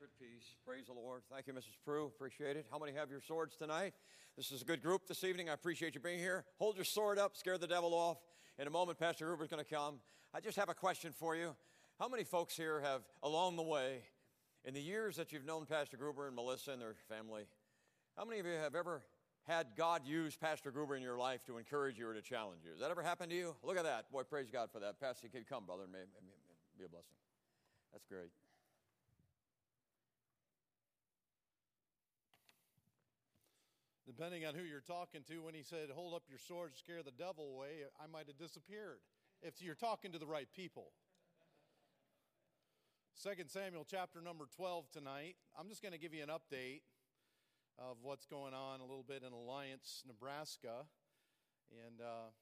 Sacred Peace. Praise the Lord. Thank you, Mrs. Prue. Appreciate it. How many have your swords tonight? This is a good group this evening. I appreciate you being here. Hold your sword up. Scare the devil off. In a moment, Pastor Gruber's going to come. I just have a question for you. How many folks here have, along the way, in the years that you've known Pastor Gruber and Melissa and their family, how many of you have ever had God use Pastor Gruber in your life to encourage you or to challenge you? Has that ever happened to you? Look at that. Boy, praise God for that. Pastor, you come, brother, and may be a blessing. That's great. Depending on who you're talking to, when he said, hold up your sword, scare the devil away, I might have disappeared if you're talking to the right people. 2 Samuel chapter number 12 tonight. I'm just going to give you an update of what's going on a little bit in Alliance, Nebraska. And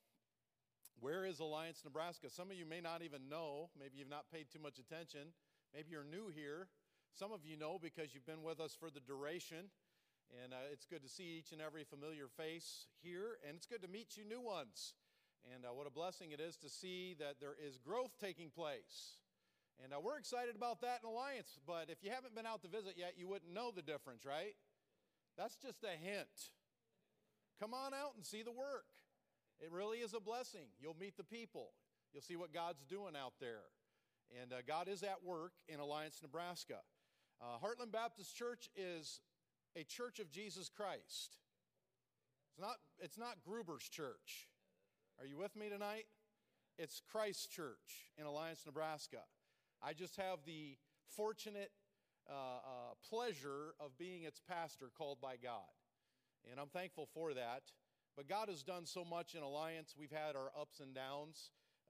where is Alliance, Nebraska? Some of you may not even know. Maybe you've not paid too much attention. Maybe you're new here. Some of you know because you've been with us for the duration. And it's good to see each and every familiar face here, and it's good to meet you new ones. And what a blessing it is to see that there is growth taking place. And we're excited about that in Alliance, but if you haven't been out to visit yet, you wouldn't know the difference, right? That's just a hint. Come on out and see the work. It really is a blessing. You'll meet the people. You'll see what God's doing out there. And God is at work in Alliance, Nebraska. Heartland Baptist Church is a church of Jesus Christ. It's not Gruber's church. Are you with me tonight? It's Christ's church in Alliance, Nebraska. I just have the fortunate pleasure of being its pastor called by God. And I'm thankful for that. But God has done so much in Alliance. We've had our ups and downs.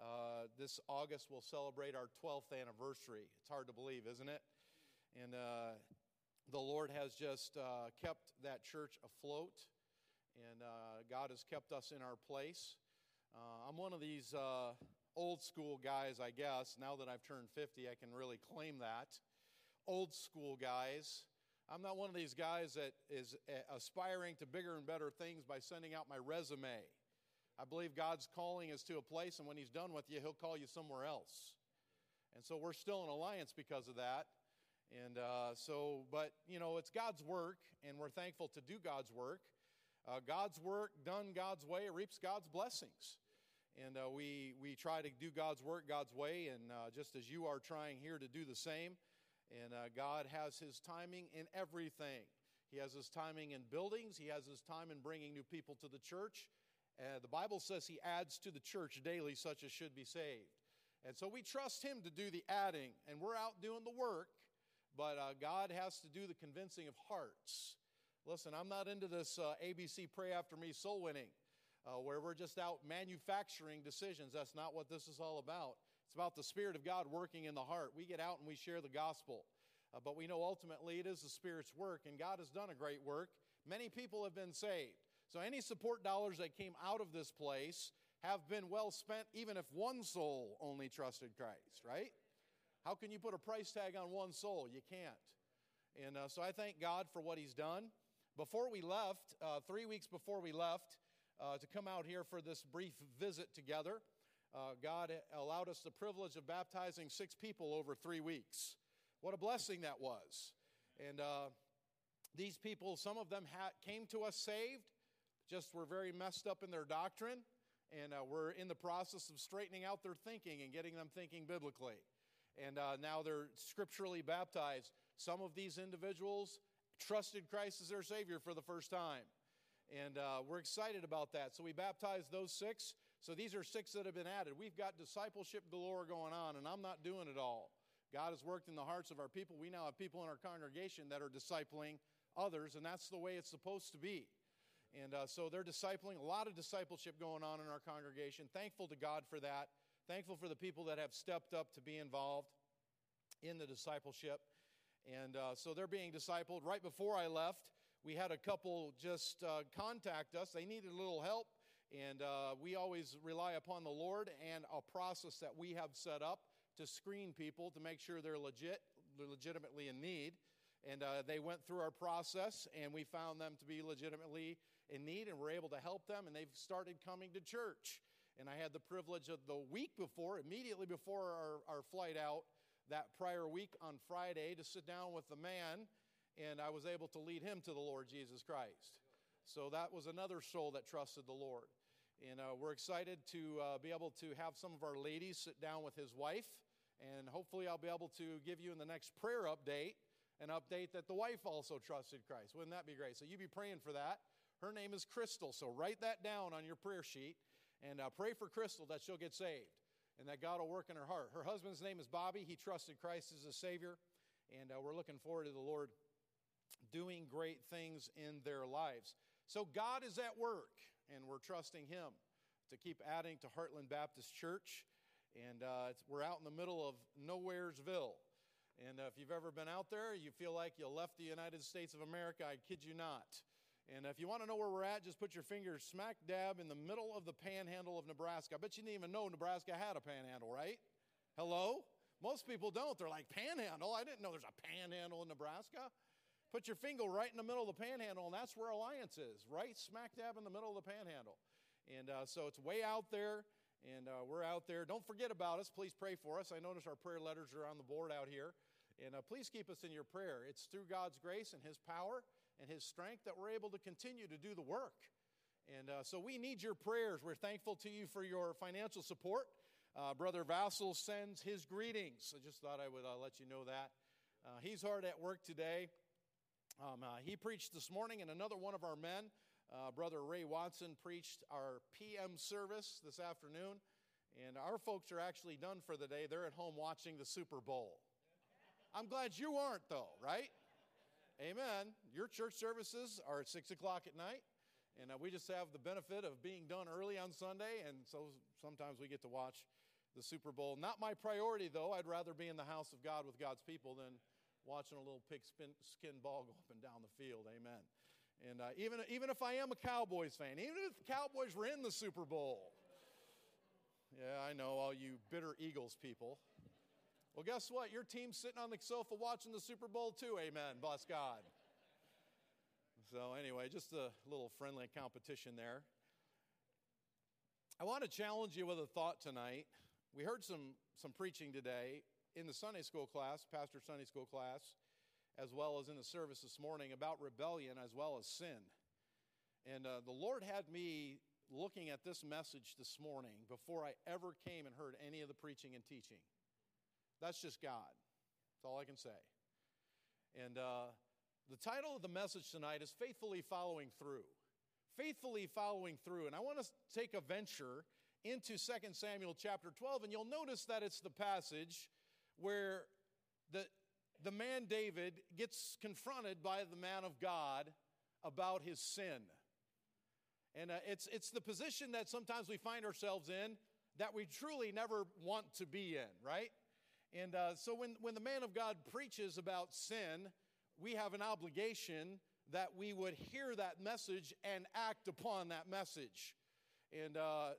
This August we'll celebrate our 12th anniversary. It's hard to believe, isn't it? And the Lord has just kept that church afloat, and God has kept us in our place. I'm one of these old school guys, I guess. Now that I've turned 50, I can really claim that. Old school guys. I'm not one of these guys that is aspiring to bigger and better things by sending out my resume. I believe God's calling us to a place, and when He's done with you, He'll call you somewhere else. And so we're still in Alliance because of that. And but, you know, it's God's work, and we're thankful to do God's work. God's work done God's way reaps God's blessings. And we try to do God's work God's way, and just as you are trying here to do the same. And God has His timing in everything. He has His timing in buildings. He has His time in bringing new people to the church. The Bible says He adds to the church daily such as should be saved. And so we trust Him to do the adding, and we're out doing the work. But God has to do the convincing of hearts. Listen, I'm not into this ABC Pray After Me soul winning, where we're just out manufacturing decisions. That's not what this is all about. It's about the Spirit of God working in the heart. We get out and we share the gospel. But we know ultimately it is the Spirit's work, and God has done a great work. Many people have been saved. So any support dollars that came out of this place have been well spent, even if one soul only trusted Christ, right? How can you put a price tag on one soul? You can't. And so I thank God for what He's done. Before we left, 3 weeks before we left, to come out here for this brief visit together, God allowed us the privilege of baptizing 6 people over 3 weeks. What a blessing that was. And these people, some of them came to us saved, just were very messed up in their doctrine, and we're in the process of straightening out their thinking and getting them thinking biblically. And now they're scripturally baptized. Some of these individuals trusted Christ as their Savior for the first time. And we're excited about that. So we baptized those 6. So these are 6 that have been added. We've got discipleship galore going on, and I'm not doing it all. God has worked in the hearts of our people. We now have people in our congregation that are discipling others, and that's the way it's supposed to be. And so they're discipling, a lot of discipleship going on in our congregation. Thankful to God for that. Thankful for the people that have stepped up to be involved in the discipleship. And so they're being discipled. Right before I left, we had a couple just contact us. They needed a little help. And we always rely upon the Lord and a process that we have set up to screen people to make sure they're legitimately in need. And they went through our process, and we found them to be legitimately in need, and we're able to help them, and they've started coming to church. And I had the privilege of the week before, immediately before our flight out, that prior week on Friday to sit down with the man, and I was able to lead him to the Lord Jesus Christ. So that was another soul that trusted the Lord. And we're excited to be able to have some of our ladies sit down with his wife, and hopefully I'll be able to give you in the next prayer update an update that the wife also trusted Christ. Wouldn't that be great? So you be praying for that. Her name is Crystal, so write that down on your prayer sheet, and pray for Crystal that she'll get saved and that God will work in her heart. Her husband's name is Bobby. He trusted Christ as a Savior, and we're looking forward to the Lord doing great things in their lives. So God is at work, and we're trusting Him to keep adding to Heartland Baptist Church. And we're out in the middle of Nowheresville. And if you've ever been out there, you feel like you left the United States of America. I kid you not. And if you want to know where we're at, just put your fingers smack dab in the middle of the panhandle of Nebraska. I bet you didn't even know Nebraska had a panhandle, right? Hello? Most people don't. They're like, panhandle? I didn't know there's a panhandle in Nebraska. Put your finger right in the middle of the panhandle, and that's where Alliance is, right smack dab in the middle of the panhandle. And so it's way out there, and we're out there. Don't forget about us. Please pray for us. I notice our prayer letters are on the board out here. And please keep us in your prayer. It's through God's grace and His power and His strength that we're able to continue to do the work. And so we need your prayers. We're thankful to you for your financial support. Brother Vassal sends his greetings. I just thought I would let you know that. He's hard at work today. He preached this morning, and another one of our men, Brother Ray Watson, preached our PM service this afternoon. And our folks are actually done for the day. They're at home watching the Super Bowl. I'm glad you aren't, though, right? Amen. Your church services are at 6 o'clock at night, and we just have the benefit of being done early on Sunday, and so sometimes we get to watch the Super Bowl. Not my priority, though. I'd rather be in the house of God with God's people than watching a little pigskin ball go up and down the field. Amen. And even if I am a Cowboys fan, even if the Cowboys were in the Super Bowl. Yeah, I know, all you bitter Eagles people. Well, guess what? Your team's sitting on the sofa watching the Super Bowl too. Amen. Bless God. So anyway, just a little friendly competition there. I want to challenge you with a thought tonight. We heard some preaching today in the Sunday school class, Pastor Sunday school class, as well as in the service this morning about rebellion as well as sin. And the Lord had me looking at this message this morning before I ever came and heard any of the preaching and teaching. That's just God. That's all I can say. And the title of the message tonight is Faithfully Following Through. Faithfully following through. And I want to take a venture into 2 Samuel chapter 12, and you'll notice that it's the passage where the man David gets confronted by the man of God about his sin. And it's the position that sometimes we find ourselves in that we truly never want to be in, right? And so when the man of God preaches about sin, we have an obligation that we would hear that message and act upon that message. And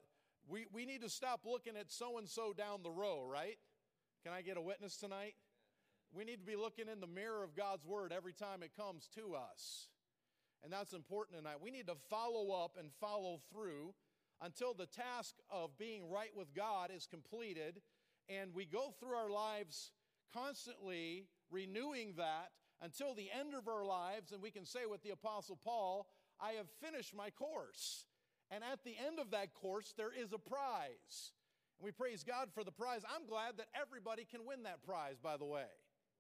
we need to stop looking at so-and-so down the row, right? Can I get a witness tonight? We need to be looking in the mirror of God's Word every time it comes to us. And that's important tonight. We need to follow up and follow through until the task of being right with God is completed. And we go through our lives constantly renewing that until the end of our lives. And we can say with the Apostle Paul, I have finished my course. And at the end of that course, there is a prize. And we praise God for the prize. I'm glad that everybody can win that prize, by the way.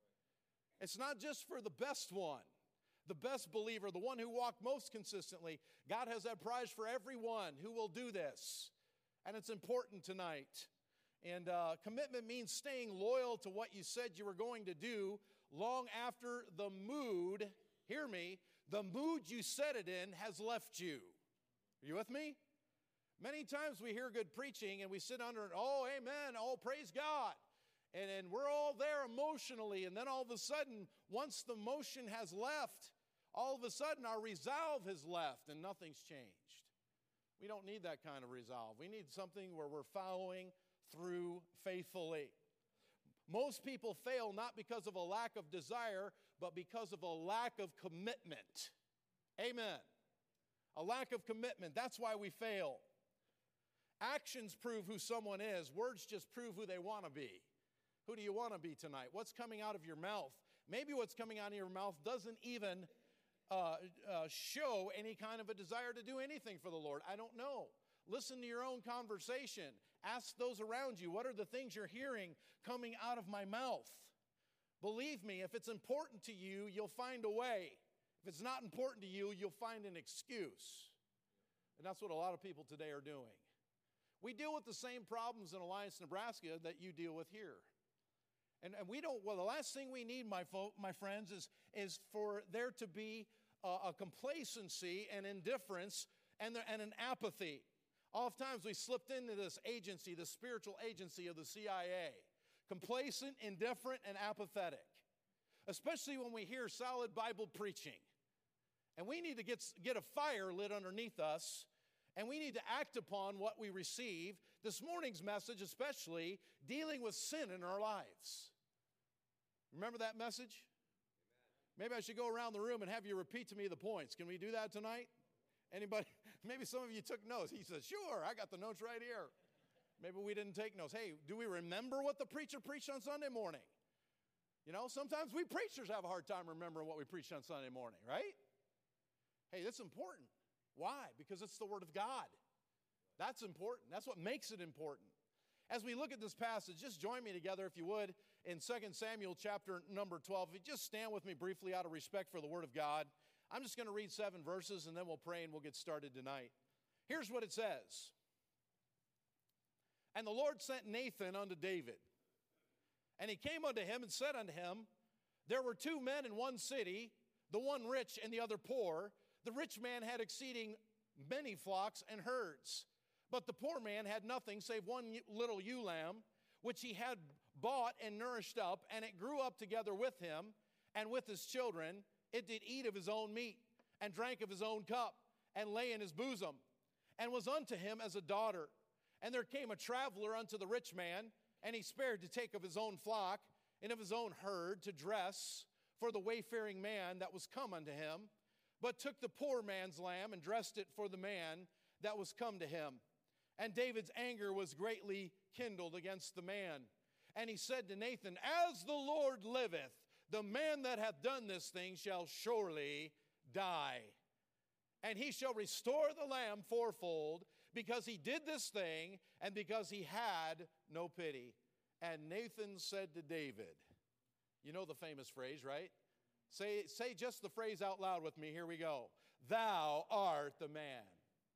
It's not just for the best one, the best believer, the one who walked most consistently. God has that prize for everyone who will do this. And it's important tonight. And commitment means staying loyal to what you said you were going to do long after the mood, hear me, the mood you set it in has left you. Are you with me? Many times we hear good preaching and we sit under it, oh, amen, oh, praise God. And we're all there emotionally. And then all of a sudden, once the motion has left, all of a sudden our resolve has left and nothing's changed. We don't need that kind of resolve. We need something where we're following through faithfully. Most people fail not because of a lack of desire, but because of a lack of commitment. Amen. A lack of commitment. That's why we fail. Actions prove who someone is. Words just prove who they want to be. Who do you want to be tonight? What's coming out of your mouth? Maybe what's coming out of your mouth doesn't even show any kind of a desire to do anything for the Lord. I don't know. Listen to your own conversation. Ask those around you, what are the things you're hearing coming out of my mouth? Believe me, if it's important to you, you'll find a way. If it's not important to you, you'll find an excuse. And that's what a lot of people today are doing. We deal with the same problems in Alliance, Nebraska that you deal with here. And we don't, well, the last thing we need, my friends, is for there to be a complacency and indifference and an apathy. Oftentimes we slipped into this agency, the spiritual agency of the CIA. Complacent, indifferent, and apathetic. Especially when we hear solid Bible preaching. And we need to get a fire lit underneath us. And we need to act upon what we receive. This morning's message especially, dealing with sin in our lives. Remember that message? Maybe I should go around the room and have you repeat to me the points. Can we do that tonight? Anybody? Maybe some of you took notes. He said, sure, I got the notes right here. Maybe we didn't take notes. Hey, do we remember what the preacher preached on Sunday morning? You know, sometimes we preachers have a hard time remembering what we preached on Sunday morning, right? Hey, that's important. Why? Because it's the Word of God. That's important. That's what makes it important. As we look at this passage, just join me together, if you would, in 2 Samuel chapter number 12. If you just stand with me briefly out of respect for the Word of God. I'm just going to read 7 verses, and then we'll pray and we'll get started tonight. Here's what it says. And the Lord sent Nathan unto David. And he came unto him and said unto him, there were 2 men in one city, the one rich and the other poor. The rich man had exceeding many flocks and herds. But the poor man had nothing save one little ewe lamb, which he had bought and nourished up, and it grew up together with him and with his children. It did eat of his own meat, and drank of his own cup, and lay in his bosom, and was unto him as a daughter. And there came a traveler unto the rich man, and he spared to take of his own flock, and of his own herd to dress for the wayfaring man that was come unto him, but took the poor man's lamb, and dressed it for the man that was come to him. And David's anger was greatly kindled against the man. And he said to Nathan, as the Lord liveth, the man that hath done this thing shall surely die. And he shall restore the lamb fourfold, because he did this thing, and because he had no pity. And Nathan said to David, you know the famous phrase, right? Say just the phrase out loud with me. Here we go. Thou art the man.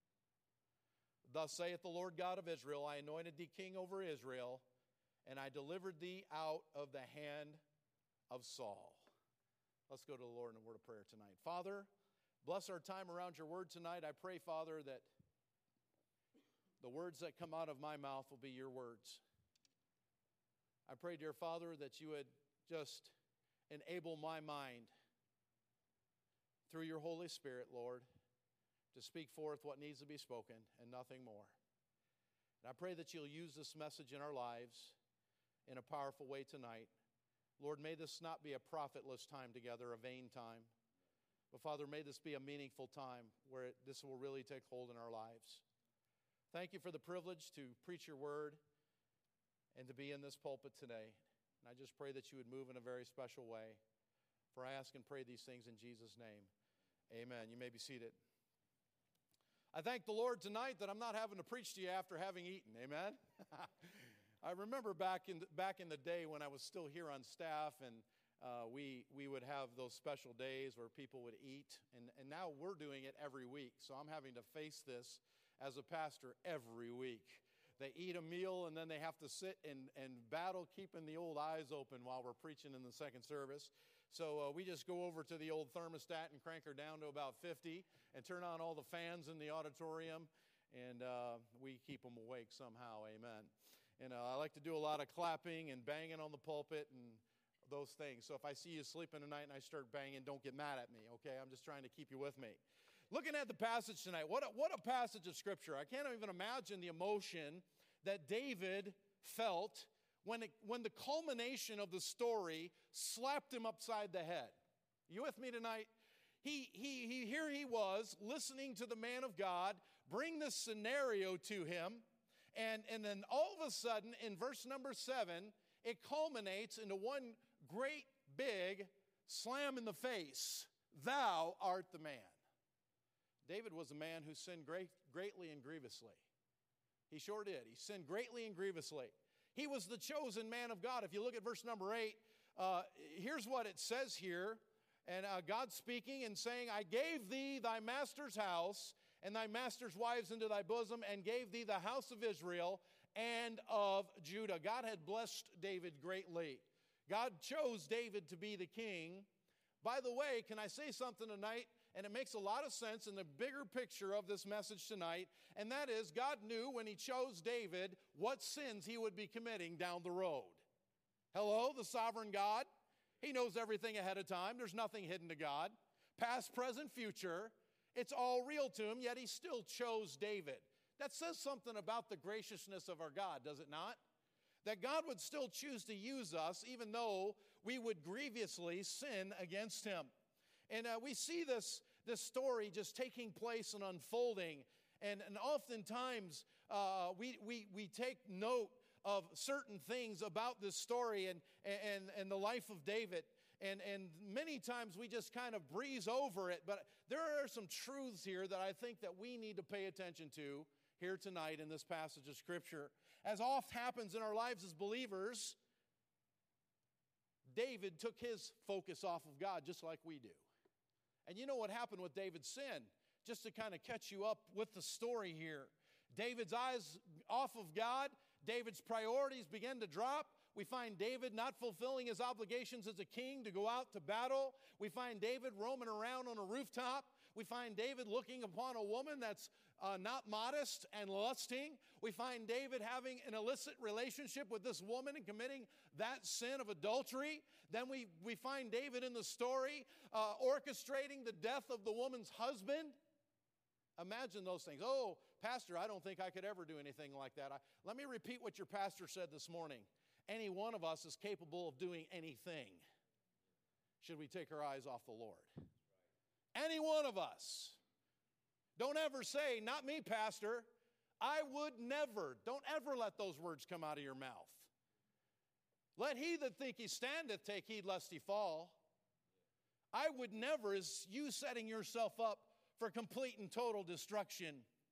Thus saith the Lord God of Israel, I anointed thee king over Israel, and I delivered thee out of the hand of Saul. Let's go to the Lord in a word of prayer tonight. Father, bless our time around your word tonight. I pray, Father, that the words that come out of my mouth will be your words. I pray, dear Father, that you would just enable my mind through your Holy Spirit, Lord, to speak forth what needs to be spoken and nothing more. And I pray that you'll use this message in our lives in a powerful way tonight. Lord, may this not be a profitless time together, a vain time. But Father, may this be a meaningful time where this will really take hold in our lives. Thank you for the privilege to preach your word and to be in this pulpit today. And I just pray that you would move in a very special way. For I ask and pray these things in Jesus' name. Amen. You may be seated. I thank the Lord tonight that I'm not having to preach to you after having eaten. Amen. I remember back in the day when I was still here on staff, and we would have those special days where people would eat, and now we're doing it every week. So I'm having to face this as a pastor every week. They eat a meal, and then they have to sit and battle keeping the old eyes open while we're preaching in the second service. So we just go over to the old thermostat and crank her down to about 50 and turn on all the fans in the auditorium, and we keep them awake somehow. Amen. And I like to do a lot of clapping and banging on the pulpit and those things. So if I see you sleeping tonight and I start banging, don't get mad at me, okay? I'm just trying to keep you with me. Looking at the passage tonight, what a passage of Scripture. I can't even imagine the emotion that David felt when the culmination of the story slapped him upside the head. You with me tonight? Here he was listening to the man of God bring this scenario to him, and then all of a sudden in verse number 7, it culminates into one great big slam in the face. Thou art the man. David was a man who sinned greatly and grievously. He sure did. He sinned greatly and grievously. He was the chosen man of God. If you look at verse number 8, here's what it says here. And God speaking and saying, I gave thee thy master's house and thy master's wives into thy bosom, and gave thee the house of Israel and of Judah. God had blessed David greatly. God chose David to be the king. By the way, can I say something tonight? And it makes a lot of sense in the bigger picture of this message tonight. And that is, God knew when he chose David what sins he would be committing down the road. Hello, the sovereign God. He knows everything ahead of time. There's nothing hidden to God. Past, present, future. It's all real to him, yet he still chose David. That says something about the graciousness of our God, does it not? That God would still choose to use us even though we would grievously sin against him. And we see this story just taking place and unfolding. And oftentimes we take note of certain things about this story and the life of David. And many times we just kind of breeze over it. But there are some truths here that I think that we need to pay attention to here tonight in this passage of Scripture. As oft happens in our lives as believers, David took his focus off of God just like we do. And you know what happened with David's sin? Just to kind of catch you up with the story here. David's eyes off of God. David's priorities began to drop. We find David not fulfilling his obligations as a king to go out to battle. We find David roaming around on a rooftop. We find David looking upon a woman that's not modest and lusting. We find David having an illicit relationship with this woman and committing that sin of adultery. Then we find David in the story orchestrating the death of the woman's husband. Imagine those things. Oh, Pastor, I don't think I could ever do anything like that. Let me repeat what your pastor said this morning. Any one of us is capable of doing anything, should we take our eyes off the Lord. Any one of us. Don't ever say, not me, Pastor. I would never. Don't ever let those words come out of your mouth. Let he that think he standeth take heed lest he fall. I would never is you setting yourself up for complete and total destruction.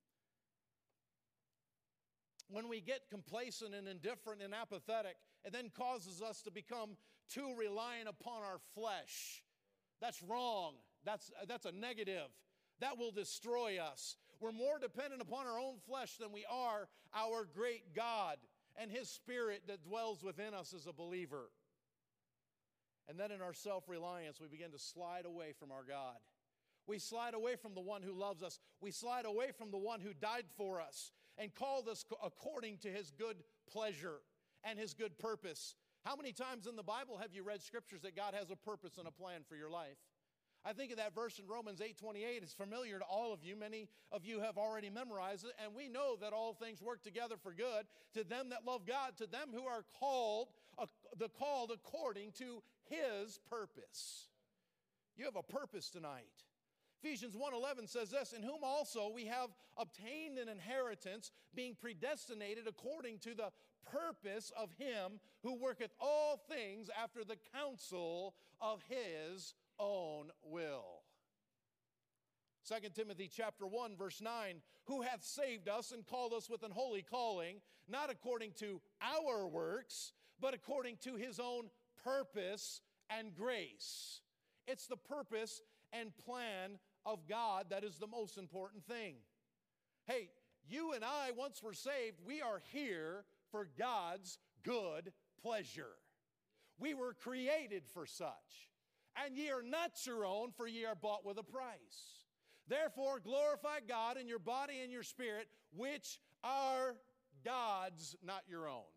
When we get complacent and indifferent and apathetic, it then causes us to become too reliant upon our flesh. That's wrong. That's a negative. That will destroy us. We're more dependent upon our own flesh than we are our great God and his Spirit that dwells within us as a believer. And then in our self-reliance, we begin to slide away from our God. We slide away from the one who loves us. We slide away from the one who died for us and called us according to his good pleasure and his good purpose. How many times in the Bible have you read scriptures that God has a purpose and a plan for your life? I think of that verse in Romans 8:28. It's familiar to all of you. Many of you have already memorized it. And we know that all things work together for good to them that love God, to them who are called according to his purpose. You have a purpose tonight. Ephesians 1:11 says this, in whom also we have obtained an inheritance, being predestinated according to the purpose of him who worketh all things after the counsel of his own will. 2 Timothy chapter 1, verse 9, who hath saved us and called us with an holy calling, not according to our works, but according to his own purpose and grace. It's the purpose and plan of God that is the most important thing. Hey, you and I, once we're saved, we are here for God's good pleasure. We were created for such. And ye are not your own, for ye are bought with a price. Therefore glorify God in your body and your spirit, which are God's, not your own.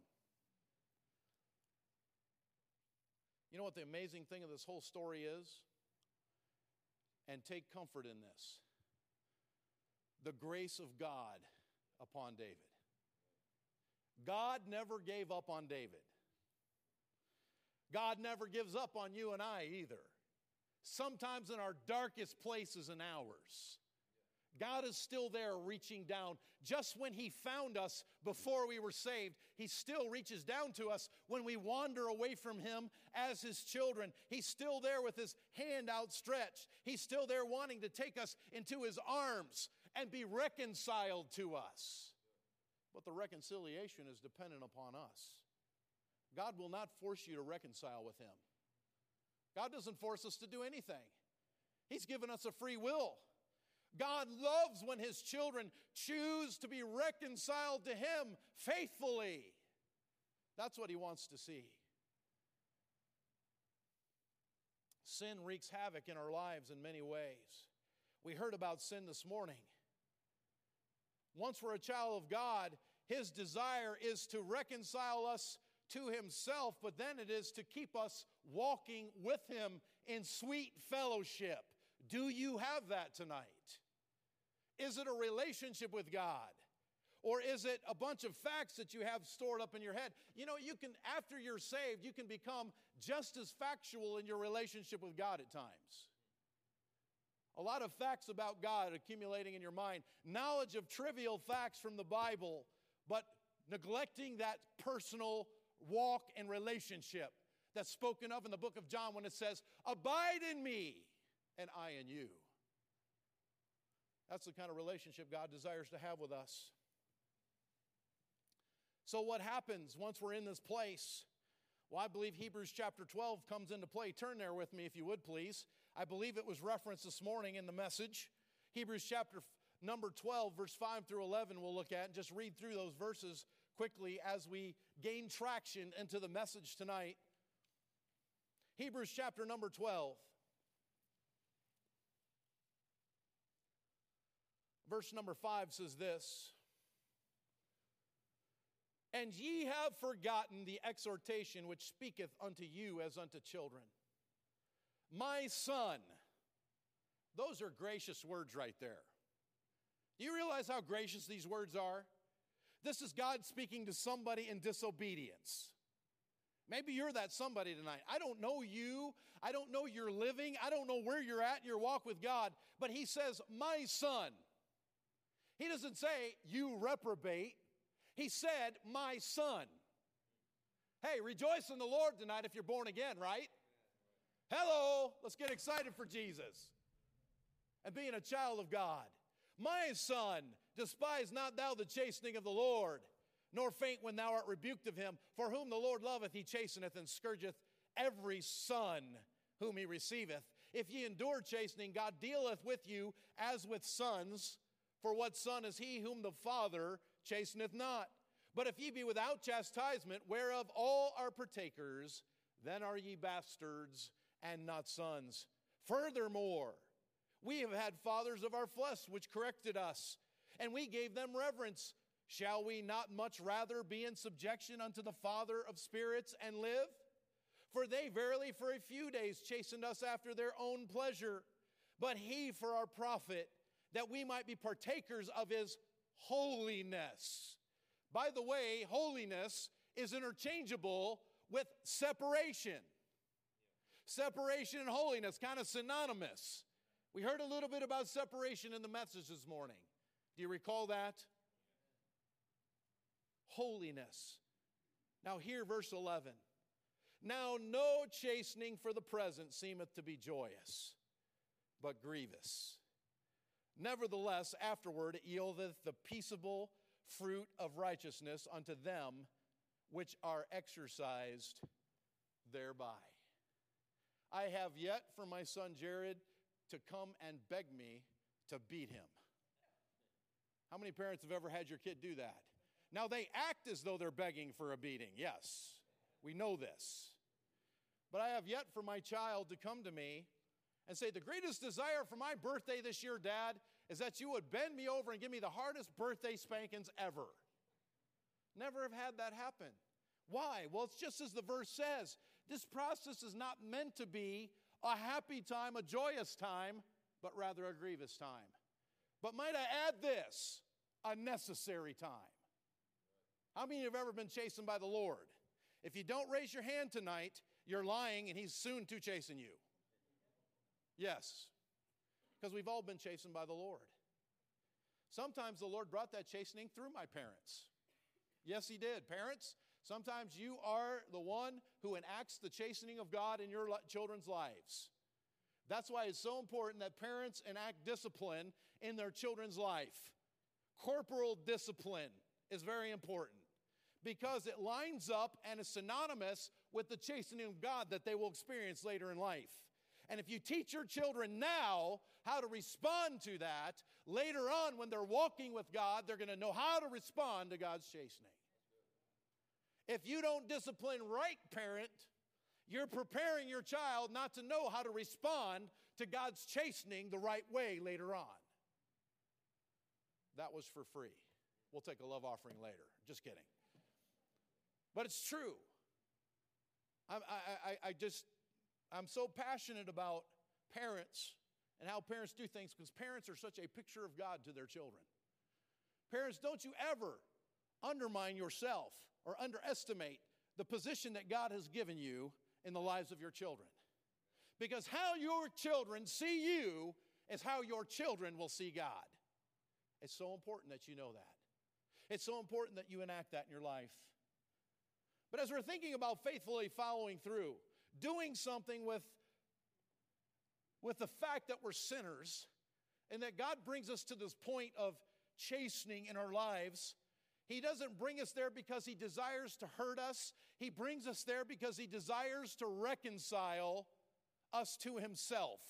You know what the amazing thing of this whole story is? And take comfort in this. The grace of God upon David. God never gave up on David. God never gives up on you and I either. Sometimes in our darkest places and hours, God is still there reaching down. Just when He found us before we were saved, He still reaches down to us when we wander away from Him as His children. He's still there with His hand outstretched. He's still there wanting to take us into His arms and be reconciled to us. But the reconciliation is dependent upon us. God will not force you to reconcile with Him. God doesn't force us to do anything. He's given us a free will. God loves when His children choose to be reconciled to Him faithfully. That's what He wants to see. Sin wreaks havoc in our lives in many ways. We heard about sin this morning. Once we're a child of God, His desire is to reconcile us to Himself, but then it is to keep us walking with Him in sweet fellowship. Do you have that tonight? Is it a relationship with God? Or is it a bunch of facts that you have stored up in your head? You know, you can, after you're saved, you can become just as factual in your relationship with God at times. A lot of facts about God accumulating in your mind. Knowledge of trivial facts from the Bible, but neglecting that personal walk and relationship that's spoken of in the book of John when it says, "Abide in me, and I in you." That's the kind of relationship God desires to have with us. So what happens once we're in this place? Well, I believe Hebrews chapter 12 comes into play. Turn there with me if you would, please. I believe it was referenced this morning in the message. Hebrews chapter number 12, verse 5 through 11 we'll look at and just read through those verses quickly as we gain traction into the message tonight. Hebrews chapter number 12. Verse number 5 says this: "And ye have forgotten the exhortation which speaketh unto you as unto children. My son," those are gracious words right there. Do you realize how gracious these words are? This is God speaking to somebody in disobedience. Maybe you're that somebody tonight. I don't know you. I don't know your living. I don't know where you're at in your walk with God. But He says, "My son." He doesn't say, "You reprobate." He said, "My son." Hey, rejoice in the Lord tonight if you're born again, right? Hello, let's get excited for Jesus and being a child of God. "My son, despise not thou the chastening of the Lord, nor faint when thou art rebuked of Him. For whom the Lord loveth, He chasteneth and scourgeth every son whom He receiveth. If ye endure chastening, God dealeth with you as with sons. For what son is he whom the Father chasteneth not? But if ye be without chastisement, whereof all are partakers, then are ye bastards and not sons. Furthermore, we have had fathers of our flesh which corrected us, and we gave them reverence. Shall we not much rather be in subjection unto the Father of spirits and live? For they verily for a few days chastened us after their own pleasure, but He for our profit, that we might be partakers of His holiness." By the way, holiness is interchangeable with separation. Separation and holiness, kind of synonymous. We heard a little bit about separation in the message this morning. Do you recall that? Holiness. Now hear verse 11. "Now no chastening for the present seemeth to be joyous, but grievous. Nevertheless, afterward it yieldeth the peaceable fruit of righteousness unto them which are exercised thereby. I have yet for my son Jared to come and beg me to beat him." How many parents have ever had your kid do that? Now they act as though they're begging for a beating. Yes, we know this. "But I have yet for my child to come to me and say, the greatest desire for my birthday this year, Dad, is that you would bend me over and give me the hardest birthday spankings ever." Never have had that happen. Why? Well, it's just as the verse says. This process is not meant to be a happy time, a joyous time, but rather a grievous time. But might I add this, a necessary time. How many have ever been chastened by the Lord? If you don't raise your hand tonight, you're lying and He's soon to chasten you. Yes, because we've all been chastened by the Lord. Sometimes the Lord brought that chastening through my parents. Yes, He did. Parents, sometimes you are the one who enacts the chastening of God in your children's lives. That's why it's so important that parents enact discipline in their children's life. Corporal discipline is very important because it lines up and is synonymous with the chastening of God that they will experience later in life. And if you teach your children now how to respond to that, later on when they're walking with God, they're going to know how to respond to God's chastening. If you don't discipline right, parent, you're preparing your child not to know how to respond to God's chastening the right way later on. That was for free. We'll take a love offering later. Just kidding. But it's true. I'm so passionate about parents and how parents do things because parents are such a picture of God to their children. Parents, don't you ever undermine yourself or underestimate the position that God has given you in the lives of your children. Because how your children see you is how your children will see God. It's so important that you know that. It's so important that you enact that in your life. But as we're thinking about faithfully following through, doing something with the fact that we're sinners and that God brings us to this point of chastening in our lives, He doesn't bring us there because He desires to hurt us. He brings us there because He desires to reconcile us to Himself.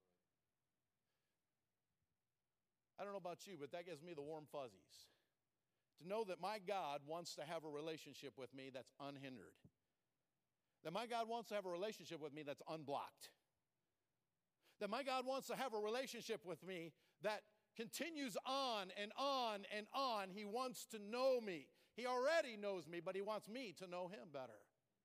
I don't know about you, but that gives me the warm fuzzies. To know that my God wants to have a relationship with me that's unhindered. That my God wants to have a relationship with me that's unblocked. That my God wants to have a relationship with me that continues on and on and on. He wants to know me. He already knows me, but He wants me to know Him better.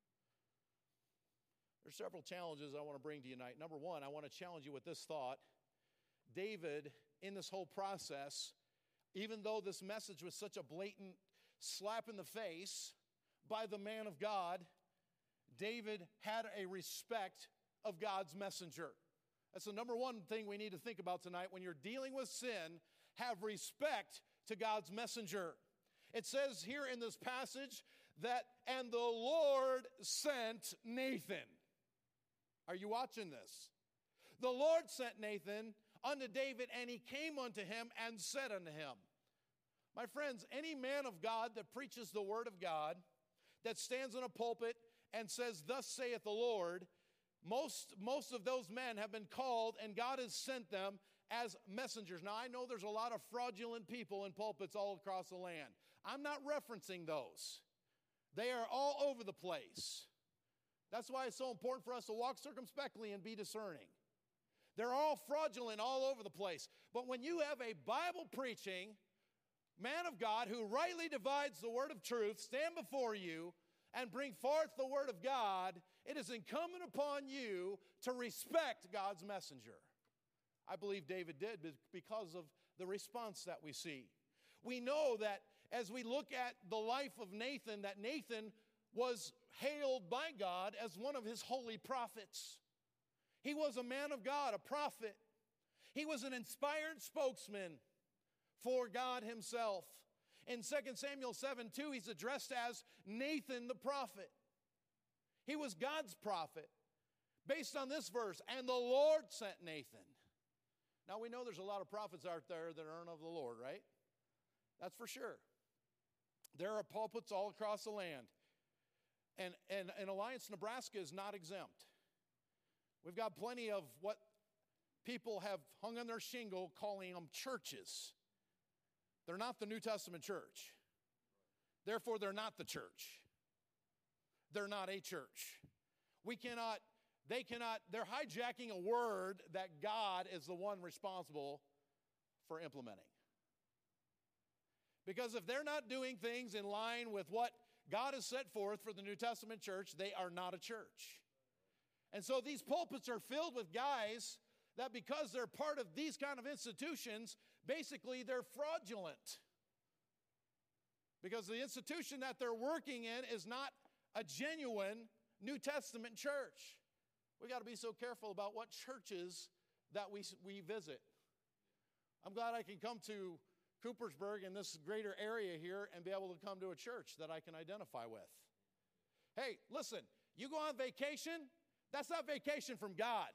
There's several challenges I want to bring to you tonight. Number one, I want to challenge you with this thought. David, in this whole process, even though this message was such a blatant slap in the face by the man of God, David had a respect of God's messenger. That's the number one thing we need to think about tonight. When you're dealing with sin, have respect to God's messenger. It says here in this passage that, and the Lord sent Nathan. Are you watching this? The Lord sent Nathan unto David, and he came unto him and said unto him. My friends, any man of God that preaches the word of God, that stands in a pulpit and says, thus saith the Lord, most of those men have been called, and God has sent them as messengers. Now, I know there's a lot of fraudulent people in pulpits all across the land. I'm not referencing those. They are all over the place. That's why it's so important for us to walk circumspectly and be discerning. They're all fraudulent all over the place. But when you have a Bible-preaching man of God who rightly divides the word of truth, stand before you and bring forth the word of God, it is incumbent upon you to respect God's messenger. I believe David did because of the response that we see. We know that as we look at the life of Nathan, that Nathan was hailed by God as one of His holy prophets. He was a man of God, a prophet. He was an inspired spokesman for God Himself. In 2 Samuel 7:2, he's addressed as Nathan the prophet. He was God's prophet. Based on this verse, and the Lord sent Nathan. Now we know there's a lot of prophets out there that aren't of the Lord, right? That's for sure. There are pulpits all across the land. And Alliance, Nebraska is not exempt. We've got plenty of what people have hung on their shingle calling them churches. They're not the New Testament church. Therefore, they're not the church. They're not a church. They're hijacking a word that God is the one responsible for implementing. Because if they're not doing things in line with what God has set forth for the New Testament church, they are not a church. And so these pulpits are filled with guys that because they're part of these kind of institutions, basically they're fraudulent. Because the institution that they're working in is not a genuine New Testament church. We got to be so careful about what churches that we visit. I'm glad I can come to Coopersburg in this greater area here and be able to come to a church that I can identify with. Hey, listen, you go on vacation, that's not vacation from God.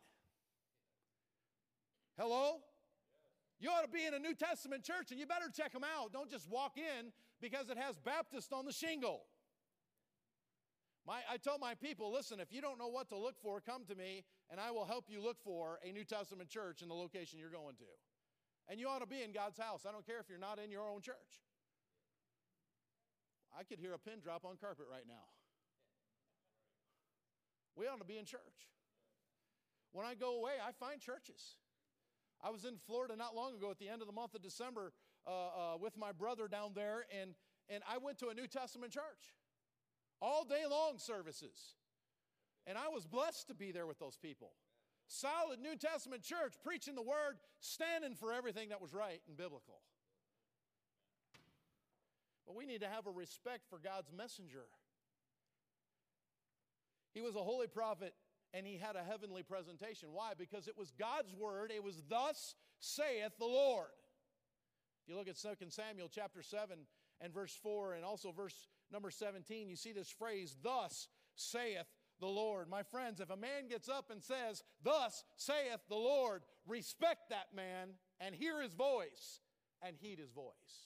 Hello? You ought to be in a New Testament church, and you better check them out. Don't just walk in because it has Baptist on the shingle. I tell my people, listen, if you don't know what to look for, come to me, and I will help you look for a New Testament church in the location you're going to. And you ought to be in God's house. I don't care if you're not in your own church. I could hear a pin drop on carpet right now. We ought to be in church. When I go away, I find churches. I was in Florida not long ago at the end of the month of December with my brother down there, and I went to a New Testament church. All day long services. And I was blessed to be there with those people. Solid New Testament church, preaching the word, standing for everything that was right and biblical. But we need to have a respect for God's messenger. He was a holy prophet, and he had a heavenly presentation. Why? Because it was God's word. It was thus saith the Lord. If you look at 2 Samuel chapter 7 and verse 4 and also verse number 17, you see this phrase, thus saith the Lord. My friends, if a man gets up and says, thus saith the Lord, respect that man and hear his voice and heed his voice.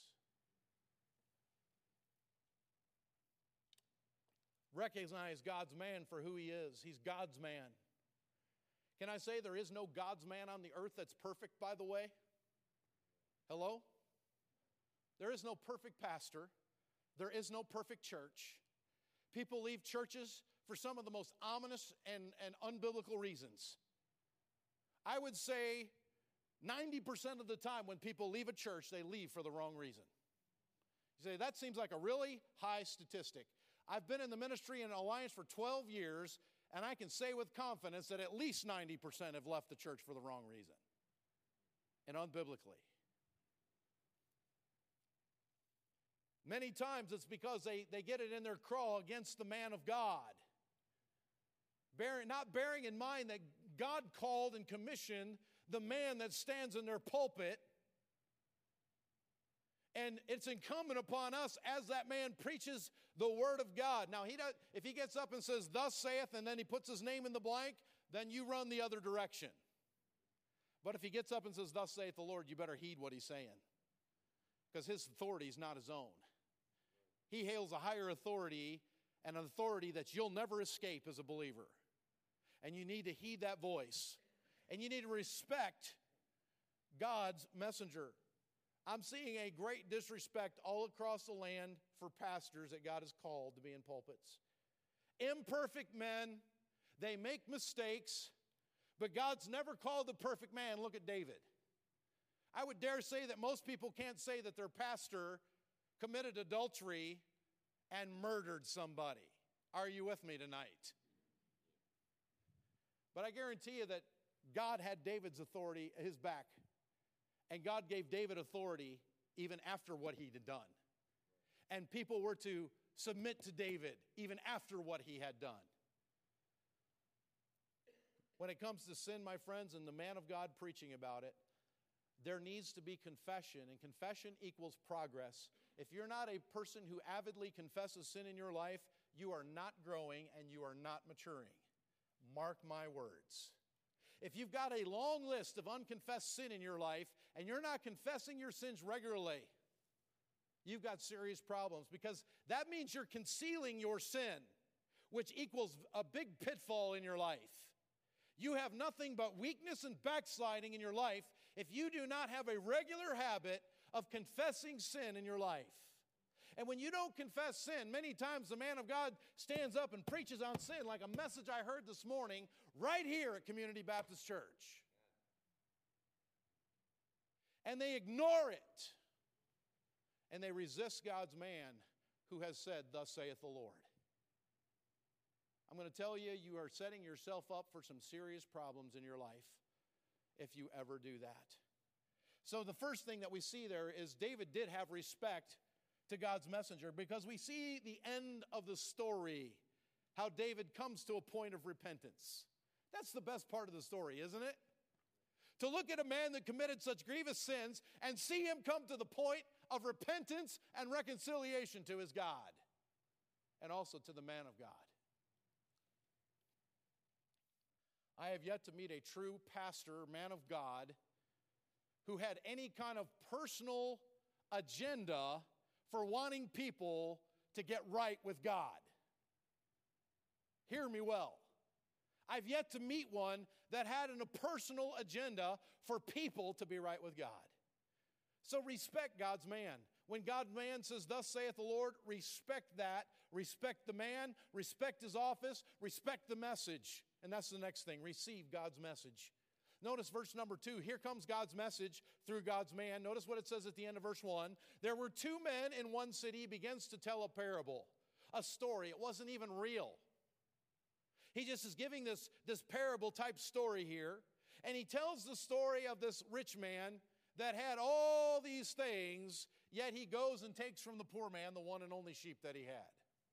Recognize God's man for who he is. He's God's man. Can I say there is no God's man on the earth that's perfect, by the way? Hello? There is no perfect pastor. There is no perfect church. People leave churches for some of the most ominous and unbiblical reasons. I would say 90% of the time when people leave a church, they leave for the wrong reason. You say, that seems like a really high statistic. I've been in the ministry and Alliance for 12 years, and I can say with confidence that at least 90% have left the church for the wrong reason and unbiblically. Many times it's because they get it in their craw against the man of God, not bearing in mind that God called and commissioned the man that stands in their pulpit. And it's incumbent upon us as that man preaches the word of God. Now, if he gets up and says, thus saith, and then he puts his name in the blank, then you run the other direction. But if he gets up and says, thus saith the Lord, you better heed what he's saying. Because his authority is not his own. He hails a higher authority, and an authority that you'll never escape as a believer. And you need to heed that voice. And you need to respect God's messenger. I'm seeing a great disrespect all across the land for pastors that God has called to be in pulpits. Imperfect men, they make mistakes, but God's never called the perfect man. Look at David. I would dare say that most people can't say that their pastor committed adultery and murdered somebody. Are you with me tonight? But I guarantee you that God had David's authority at his back. And God gave David authority even after what he had done. And people were to submit to David even after what he had done. When it comes to sin, my friends, and the man of God preaching about it, there needs to be confession, and confession equals progress. If you're not a person who avidly confesses sin in your life, you are not growing and you are not maturing. Mark my words. If you've got a long list of unconfessed sin in your life and you're not confessing your sins regularly, you've got serious problems, because that means you're concealing your sin, which equals a big pitfall in your life. You have nothing but weakness and backsliding in your life if you do not have a regular habit of confessing sin in your life. And when you don't confess sin, many times the man of God stands up and preaches on sin, like a message I heard this morning right here at Community Baptist Church. And they ignore it. And they resist God's man who has said, thus saith the Lord. I'm going to tell you, you are setting yourself up for some serious problems in your life if you ever do that. So the first thing that we see there is David did have respect to God's messenger, because we see the end of the story, how David comes to a point of repentance. That's the best part of the story, isn't it? To look at a man that committed such grievous sins and see him come to the point of repentance and reconciliation to his God and also to the man of God. I have yet to meet a true pastor, man of God, who had any kind of personal agenda for wanting people to get right with God. Hear me well. I've yet to meet one that had a personal agenda for people to be right with God. So respect God's man. When God's man says, thus saith the Lord, respect that. Respect the man, respect his office, respect the message. And that's the next thing, receive God's message. Notice verse number 2. Here comes God's message through God's man. Notice what it says at the end of verse 1. There were two men in one city. He begins to tell a parable, a story. It wasn't even real. He just is giving this parable type story here. And he tells the story of this rich man that had all these things, yet he goes and takes from the poor man the one and only sheep that he had.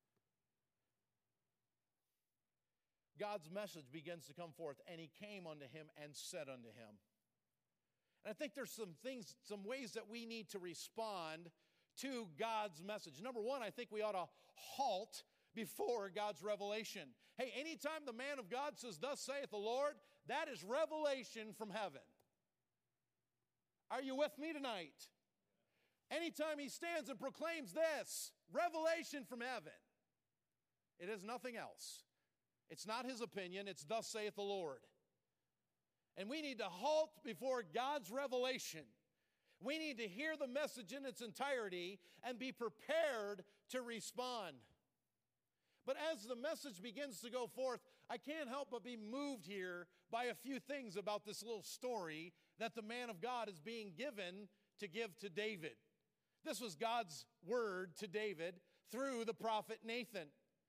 God's message begins to come forth, and he came unto him and said unto him. And I think there's some ways that we need to respond to God's message. Number one, I think we ought to halt before God's revelation. Hey, anytime the man of God says, thus saith the Lord, that is revelation from heaven. Are you with me tonight? Anytime he stands and proclaims this, revelation from heaven, it is nothing else. It's not his opinion, it's thus saith the Lord. And we need to halt before God's revelation. We need to hear the message in its entirety and be prepared to respond. But as the message begins to go forth, I can't help but be moved here by a few things about this little story that the man of God is being given to give to David. This was God's word to David through the prophet Nathan.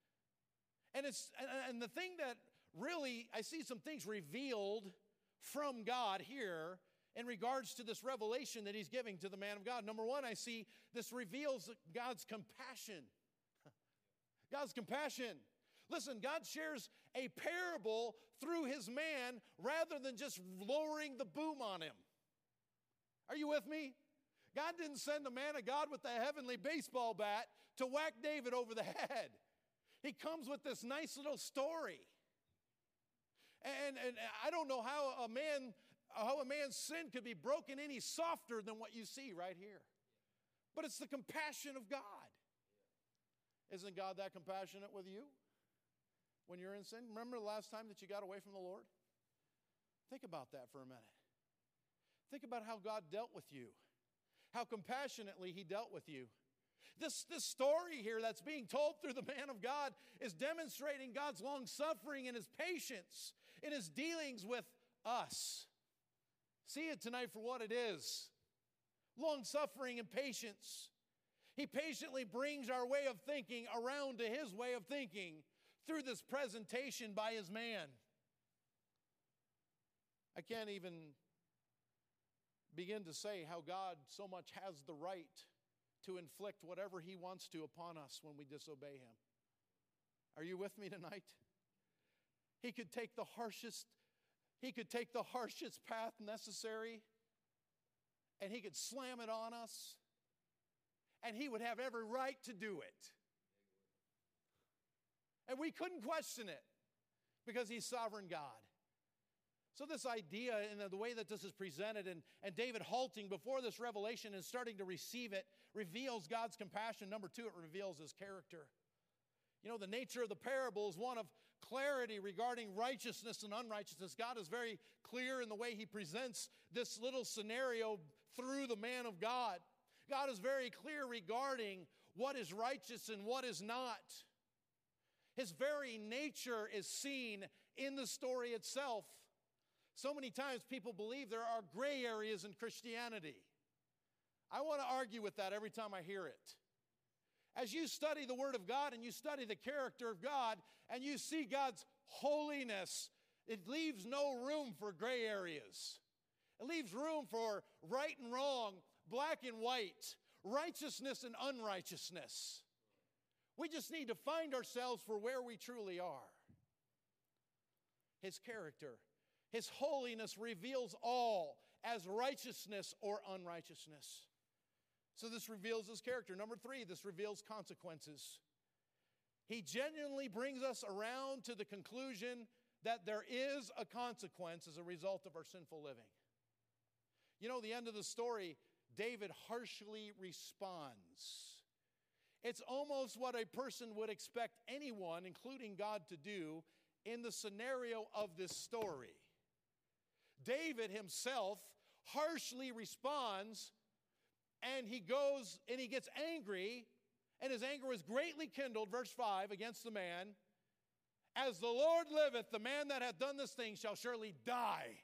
And the thing that really, I see some things revealed from God here in regards to this revelation that he's giving to the man of God. Number one, I see this reveals God's compassion. God's compassion. Listen, God shares a parable through his man rather than just lowering the boom on him. Are you with me? God didn't send the man of God with the heavenly baseball bat to whack David over the head. He comes with this nice little story. And I don't know how a man's sin could be broken any softer than what you see right here. But it's the compassion of God. Isn't God that compassionate with you when you're in sin? Remember the last time that you got away from the Lord? Think about that for a minute. Think about how God dealt with you, how compassionately he dealt with you. This story here that's being told through the man of God is demonstrating God's long-suffering and his patience in his dealings with us. See it tonight for what it is. Long-suffering and patience. He patiently brings our way of thinking around to his way of thinking through this presentation by his man. I can't even begin to say how God so much has the right to inflict whatever he wants to upon us when we disobey him. Are you with me tonight? He could take the harshest path necessary, and he could slam it on us, and he would have every right to do it. And we couldn't question it because he's sovereign God. So this idea and the way that this is presented and David halting before this revelation and starting to receive it reveals God's compassion. Number two, it reveals his character. You know, the nature of the parable is one of clarity regarding righteousness and unrighteousness. God is very clear in the way he presents this little scenario through the man of God. God is very clear regarding what is righteous and what is not. His very nature is seen in the story itself. So many times people believe there are gray areas in Christianity. I want to argue with that every time I hear it. As you study the Word of God and you study the character of God and you see God's holiness, it leaves no room for gray areas. It leaves room for right and wrong, black and white, righteousness and unrighteousness. We just need to find ourselves for where we truly are. His character, his holiness reveals all as righteousness or unrighteousness. So this reveals his character. Number 3, this reveals consequences. He genuinely brings us around to the conclusion that there is a consequence as a result of our sinful living. You know, the end of the story, David harshly responds. It's almost what a person would expect anyone, including God, to do in the scenario of this story. David himself harshly responds, and he goes and he gets angry, and his anger was greatly kindled, verse 5, against the man. As the Lord liveth, the man that hath done this thing shall surely die.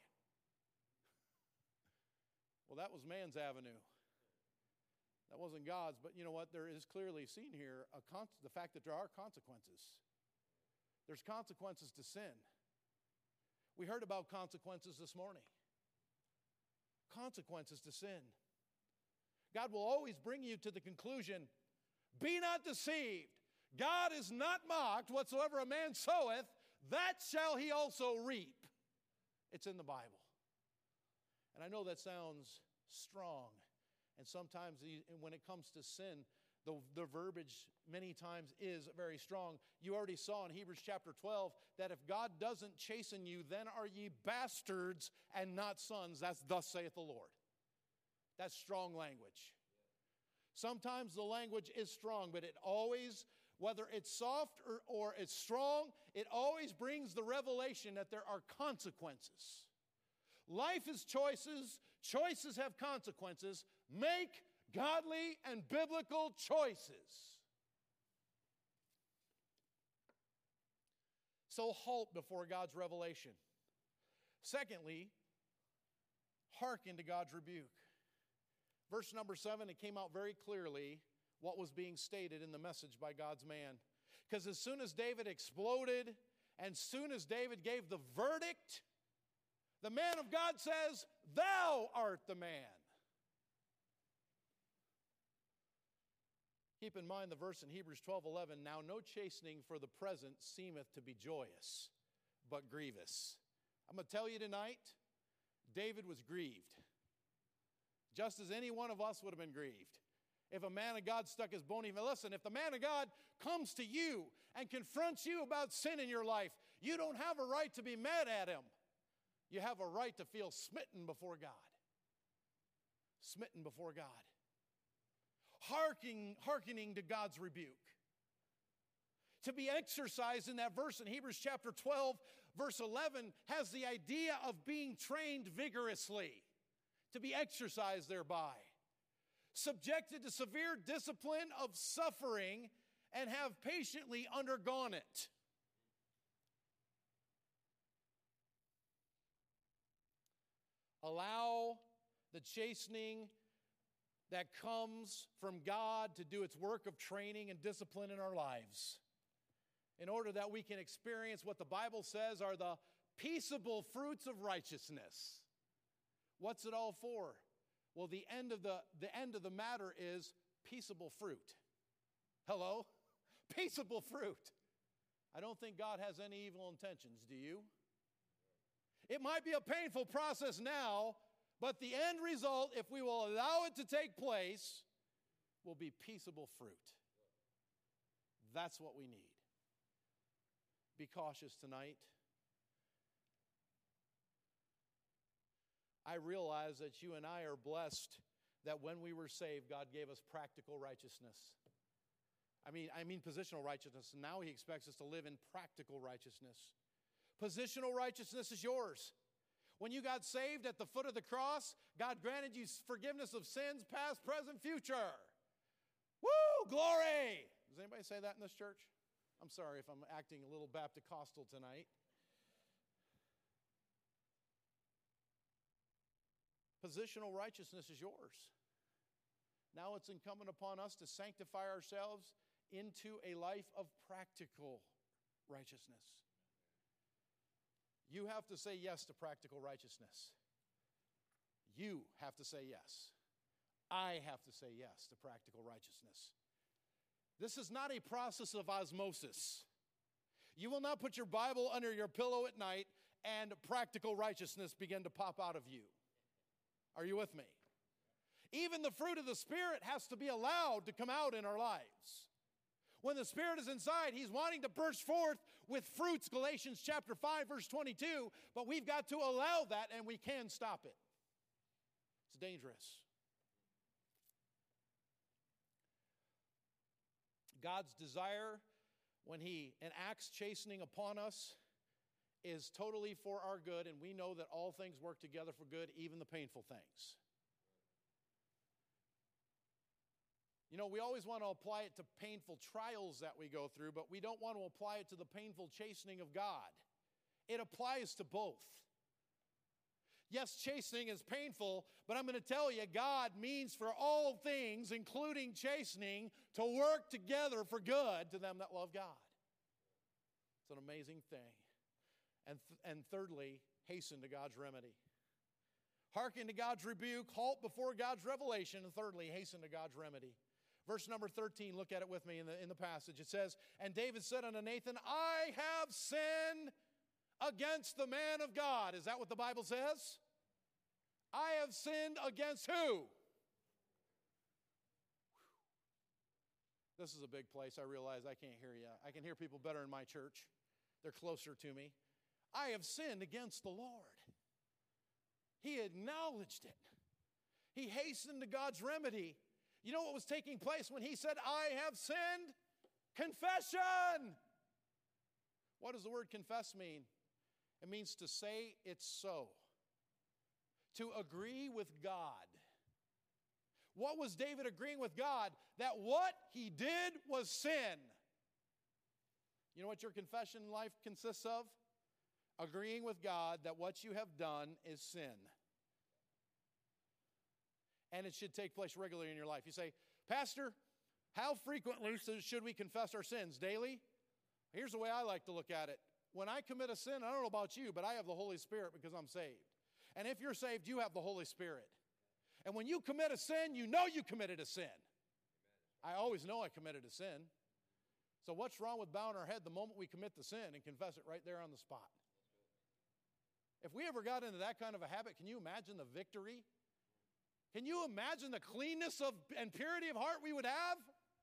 Well, that was man's avenue. That wasn't God's, but you know what? There is clearly seen here the fact that there are consequences. There's consequences to sin. We heard about consequences this morning. Consequences to sin. God will always bring you to the conclusion, be not deceived. God is not mocked. Whatsoever a man soweth, that shall he also reap. It's in the Bible. And I know that sounds strong. And sometimes when it comes to sin, the verbiage many times is very strong. You already saw in Hebrews chapter 12 that if God doesn't chasten you, then are ye bastards and not sons. That's thus saith the Lord. That's strong language. Sometimes the language is strong, but it always, whether it's soft or it's strong, it always brings the revelation that there are consequences. Life is choices. Choices have consequences. Make godly and biblical choices. So halt before God's revelation. Secondly, hearken to God's rebuke. Verse number 7, it came out very clearly what was being stated in the message by God's man. Because as soon as David exploded, and soon as David gave the verdict, the man of God says, "Thou art the man." Keep in mind the verse in Hebrews 12:11, "Now no chastening for the present seemeth to be joyous, but grievous." I'm going to tell you tonight, David was grieved. Just as any one of us would have been grieved. If a man of God stuck his bony, listen, if the man of God comes to you and confronts you about sin in your life, you don't have a right to be mad at him. You have a right to feel smitten before God. Smitten before God. Hearkening to God's rebuke. To be exercised in that verse in Hebrews chapter 12, verse 11, has the idea of being trained vigorously. To be exercised thereby. Subjected to severe discipline of suffering and have patiently undergone it. Allow the chastening that comes from God to do its work of training and discipline in our lives, in order that we can experience what the Bible says are the peaceable fruits of righteousness. What's it all for? Well, the end of the matter is peaceable fruit. Hello? Peaceable fruit. I don't think God has any evil intentions, do you? It might be a painful process now, but the end result, if we will allow it to take place, will be peaceable fruit. That's what we need. Be cautious tonight. I realize that you and I are blessed that when we were saved, God gave us practical righteousness. I mean positional righteousness. And now He expects us to live in practical righteousness. Positional righteousness is yours. When you got saved at the foot of the cross, God granted you forgiveness of sins, past, present, future. Woo! Glory! Does anybody say that in this church? I'm sorry if I'm acting a little Baptist-costal tonight. Positional righteousness is yours. Now it's incumbent upon us to sanctify ourselves into a life of practical righteousness. You have to say yes to practical righteousness. You have to say yes. I have to say yes to practical righteousness. This is not a process of osmosis. You will not put your Bible under your pillow at night and practical righteousness begin to pop out of you. Are you with me? Even the fruit of the Spirit has to be allowed to come out in our lives. When the Spirit is inside, He's wanting to burst forth with fruits, Galatians chapter 5, verse 22, but we've got to allow that, and we can stop it. It's dangerous. God's desire when He enacts chastening upon us is totally for our good, and we know that all things work together for good, even the painful things. You know, we always want to apply it to painful trials that we go through, but we don't want to apply it to the painful chastening of God. It applies to both. Yes, chastening is painful, but I'm going to tell you, God means for all things, including chastening, to work together for good to them that love God. It's an amazing thing. And thirdly, hasten to God's remedy. Hearken to God's rebuke, halt before God's revelation, and thirdly, hasten to God's remedy. Verse number 13, look at it with me in the passage. It says, and David said unto Nathan, I have sinned against the man of God. Is that what the Bible says? I have sinned against who? This is a big place. I realize I can't hear you. I can hear people better in my church. They're closer to me. I have sinned against the Lord. He acknowledged it. He hastened to God's remedy. You know what was taking place when he said, I have sinned? Confession! What does the word confess mean? It means to say it's so. To agree with God. What was David agreeing with God? That what he did was sin. You know what your confession in life consists of? Agreeing with God that what you have done is sin. And it should take place regularly in your life. You say, Pastor, how frequently should we confess our sins? Daily? Here's the way I like to look at it. When I commit a sin, I don't know about you, but I have the Holy Spirit because I'm saved. And if you're saved, you have the Holy Spirit. And when you commit a sin, you know you committed a sin. I always know I committed a sin. So what's wrong with bowing our head the moment we commit the sin and confess it right there on the spot? If we ever got into that kind of a habit, can you imagine the victory? Can you imagine the cleanness and purity of heart we would have?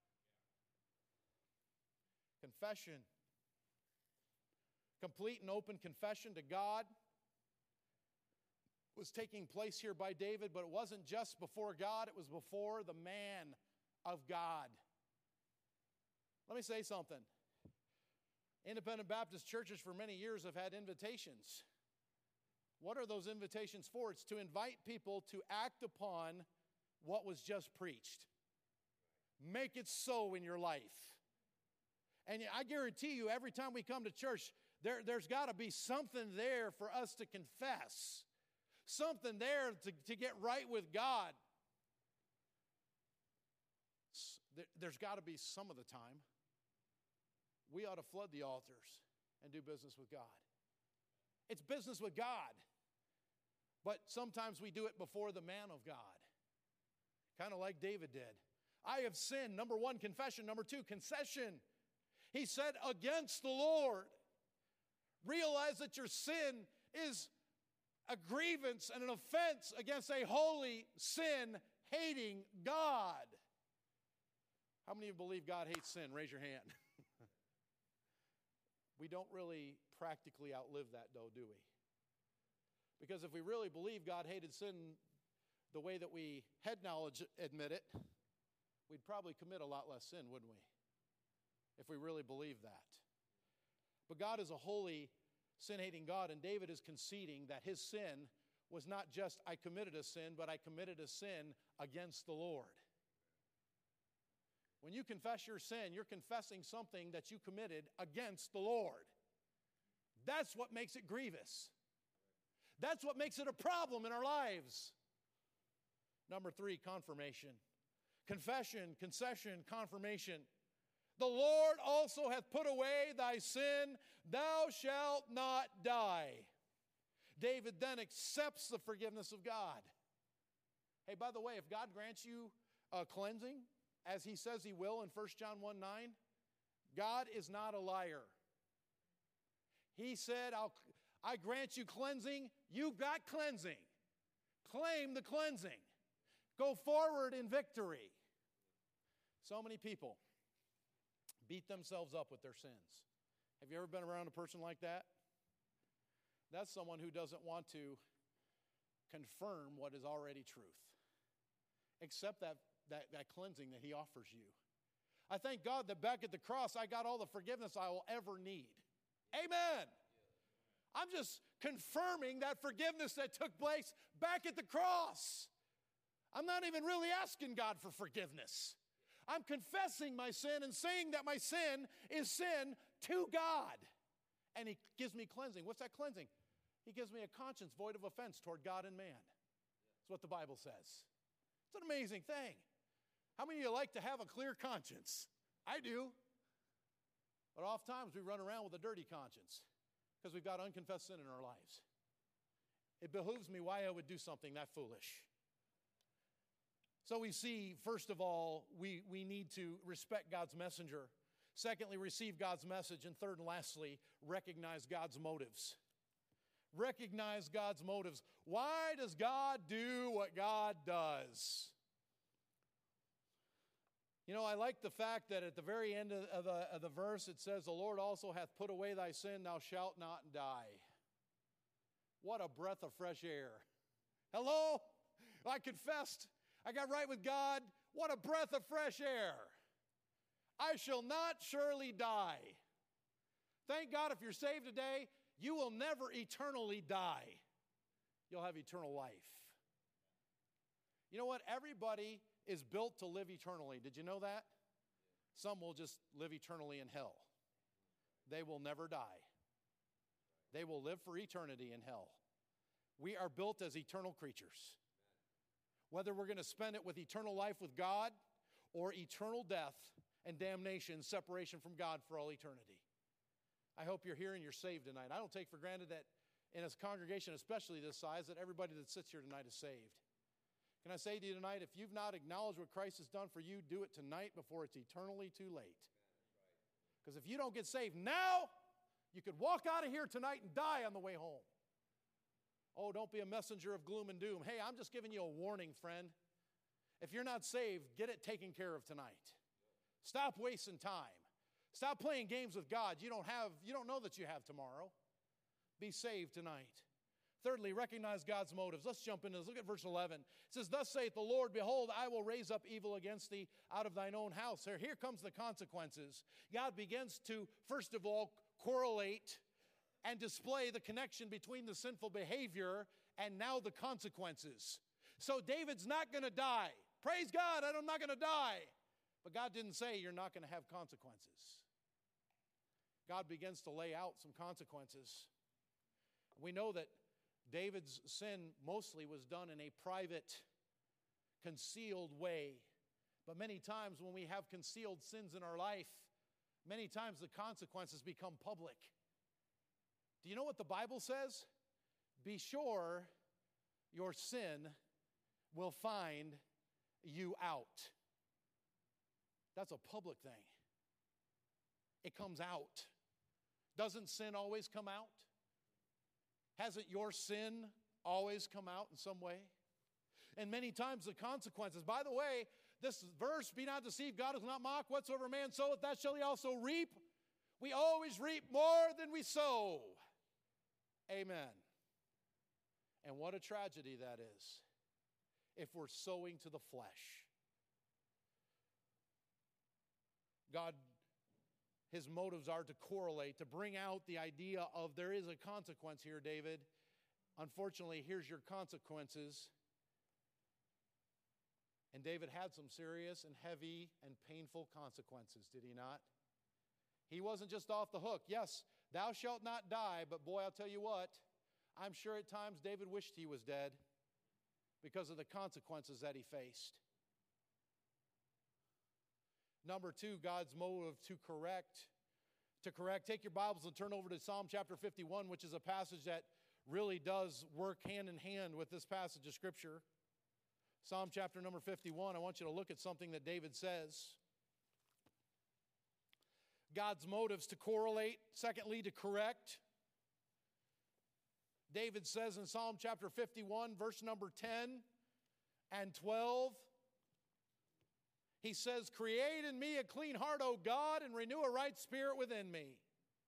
Confession. Complete and open confession to God was taking place here by David, but it wasn't just before God, it was before the man of God. Let me say something. Independent Baptist churches for many years have had invitations. What are those invitations for? It's to invite people to act upon what was just preached. Make it so in your life. And I guarantee you, every time we come to church, there's got to be something there for us to confess. Something there to get right with God. There's got to be some of the time we ought to flood the altars and do business with God. It's business with God. But sometimes we do it before the man of God. Kind of like David did. I have sinned. Number one, confession. Number two, concession. He said, against the Lord. Realize that your sin is a grievance and an offense against a holy, sin-hating God. How many of you believe God hates sin? Raise your hand. We don't really practically outlive that, though, do we? Because if we really believe God hated sin the way that we head knowledge admit it, we'd probably commit a lot less sin, wouldn't we? If we really believe that. But God is a holy, sin-hating God, and David is conceding that his sin was not just I committed a sin, but I committed a sin against the Lord. When you confess your sin, you're confessing something that you committed against the Lord. That's what makes it grievous. That's what makes it a problem in our lives. Number three, confirmation. Confession, concession, confirmation. The Lord also hath put away thy sin, thou shalt not die. David then accepts the forgiveness of God. Hey, by the way, if God grants you a cleansing, as he says he will in 1 John 1:9, God is not a liar. He said, I grant you cleansing. You've got cleansing. Claim the cleansing. Go forward in victory. So many people beat themselves up with their sins. Have you ever been around a person like that? That's someone who doesn't want to confirm what is already truth. Accept that cleansing that he offers you. I thank God that back at the cross I got all the forgiveness I will ever need. Amen. I'm just confirming that forgiveness that took place back at the cross. I'm not even really asking God for forgiveness. I'm confessing my sin and saying that my sin is sin to God. And he gives me cleansing. What's that cleansing? He gives me a conscience void of offense toward God and man. That's what the Bible says. It's an amazing thing. How many of you like to have a clear conscience? I do. But oftentimes we run around with a dirty conscience because we've got unconfessed sin in our lives. It behooves me why I would do something that foolish. So we see, first of all, we need to respect God's messenger. Secondly, receive God's message. And third and lastly, recognize God's motives. Recognize God's motives. Why does God do what God does? You know, I like the fact that at the very end of the verse it says, the Lord also hath put away thy sin, thou shalt not die. What a breath of fresh air. Hello? I confessed. I got right with God. What a breath of fresh air. I shall not surely die. Thank God if you're saved today, you will never eternally die. You'll have eternal life. You know what? Everybody is built to live eternally. Did you know that? Some will just live eternally in hell. They will never die. They will live for eternity in hell. We are built as eternal creatures. Whether we're going to spend it with eternal life with God or eternal death and damnation, separation from God for all eternity. I hope you're here and you're saved tonight. I don't take for granted that in a congregation, especially this size, that everybody that sits here tonight is saved. Can I say to you tonight, if you've not acknowledged what Christ has done for you, do it tonight before it's eternally too late. Because if you don't get saved now, you could walk out of here tonight and die on the way home. Oh, don't be a messenger of gloom and doom. Hey, I'm just giving you a warning, friend. If you're not saved, get it taken care of tonight. Stop wasting time. Stop playing games with God. You don't know that you have tomorrow. Be saved tonight. Thirdly, recognize God's motives. Let's jump into this. Look at verse 11. It says, thus saith the Lord, behold, I will raise up evil against thee out of thine own house. Here comes the consequences. God begins to, first of all, correlate and display the connection between the sinful behavior and now the consequences. So David's not going to die. Praise God, I'm not going to die. But God didn't say you're not going to have consequences. God begins to lay out some consequences. We know that David's sin mostly was done in a private, concealed way. But many times when we have concealed sins in our life, many times the consequences become public. Do you know what the Bible says? Be sure your sin will find you out. That's a public thing. It comes out. Doesn't sin always come out? Hasn't your sin always come out in some way? And many times the consequences. By the way, this verse, be not deceived, God is not mocked. Whatsoever man soweth, that shall he also reap. We always reap more than we sow. Amen. And what a tragedy that is if we're sowing to the flesh. God, his motives are to correlate, to bring out the idea of there is a consequence here, David. Unfortunately, here's your consequences. And David had some serious and heavy and painful consequences, did he not? He wasn't just off the hook. Yes, thou shalt not die, but boy, I'll tell you what, I'm sure at times David wished he was dead because of the consequences that he faced. Number two, God's motive to correct. Take your Bibles and turn over to Psalm chapter 51, which is a passage that really does work hand in hand with this passage of Scripture. Psalm chapter number 51, I want you to look at something that David says. God's motives to correlate. Secondly, to correct. David says in Psalm chapter 51, verse number 10, and 12, he says, create in me a clean heart, O God, and renew a right spirit within me.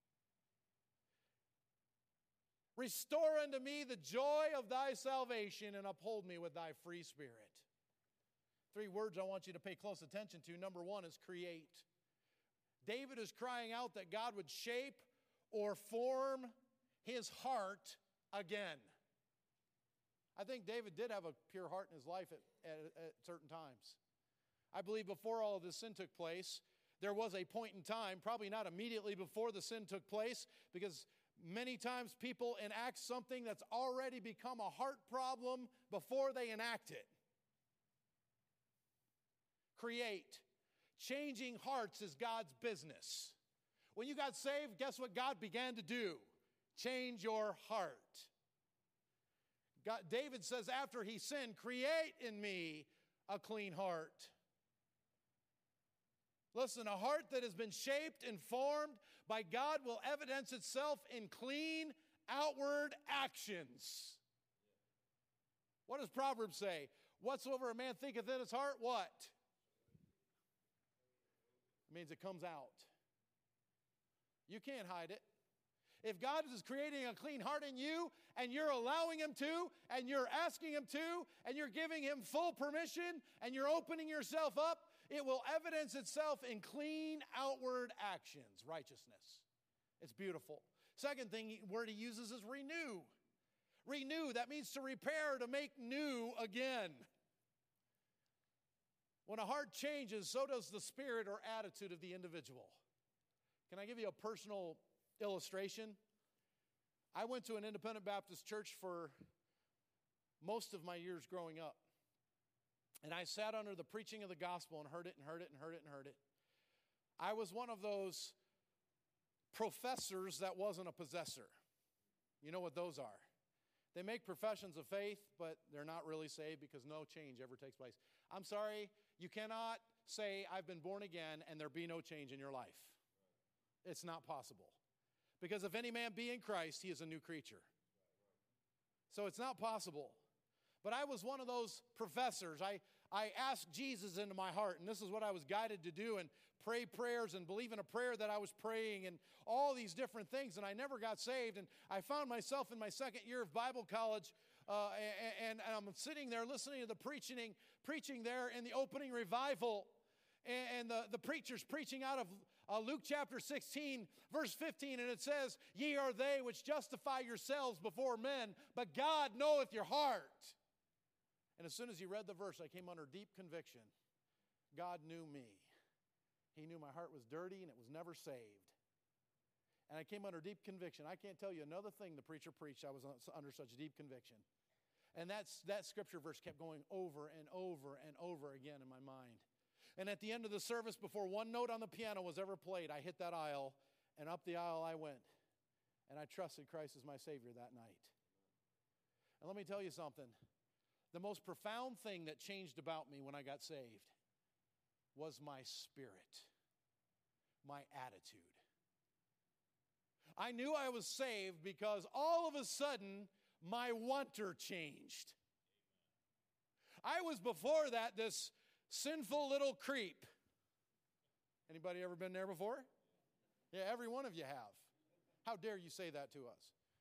Restore unto me the joy of thy salvation and uphold me with thy free spirit. 3 words I want you to pay close attention to. Number 1 is create. David is crying out that God would shape or form his heart again. I think David did have a pure heart in his life at certain times. I believe before all of this sin took place, there was a point in time, probably not immediately before the sin took place, because many times people enact something that's already become a heart problem before they enact it. Create. Changing hearts is God's business. When you got saved, guess what God began to do? Change your heart. David says after he sinned, create in me a clean heart. Listen, a heart that has been shaped and formed by God will evidence itself in clean outward actions. What does Proverbs say? Whatsoever a man thinketh in his heart, what? It means it comes out. You can't hide it. If God is creating a clean heart in you, and you're allowing Him to, and you're asking Him to, and you're giving Him full permission, and you're opening yourself up, it will evidence itself in clean outward actions, righteousness. It's beautiful. Second word He uses is renew. Renew, that means to repair, to make new again. When a heart changes, so does the spirit or attitude of the individual. Can I give you a personal illustration? I went to an independent Baptist church for most of my years growing up. And I sat under the preaching of the gospel and heard it and heard it and heard it and heard it. I was one of those professors that wasn't a possessor. You know what those are? They make professions of faith, but they're not really saved because no change ever takes place. I'm sorry, you cannot say, I've been born again, and there be no change in your life. It's not possible. Because if any man be in Christ, he is a new creature. So it's not possible. But I was one of those professors. I asked Jesus into my heart, and this is what I was guided to do, and pray prayers and believe in a prayer that I was praying and all these different things, and I never got saved. And I found myself in my second year of Bible college, and I'm sitting there listening to the preaching there in the opening revival, and the preacher's preaching out of Luke chapter 16, verse 15, and it says, ye are they which justify yourselves before men, but God knoweth your heart. And as soon as he read the verse, I came under deep conviction. God knew me. He knew my heart was dirty and it was never saved. And I came under deep conviction. I can't tell you another thing the preacher preached. I was under such deep conviction. And that scripture verse kept going over and over and over again in my mind. And at the end of the service, before one note on the piano was ever played, I hit that aisle, and up the aisle I went. And I trusted Christ as my Savior that night. And let me tell you something. The most profound thing that changed about me when I got saved was my spirit, my attitude. I knew I was saved because all of a sudden, my wanter changed. I was before that this sinful little creep. Anybody ever been there before? Yeah, every one of you have. How dare you say that to us?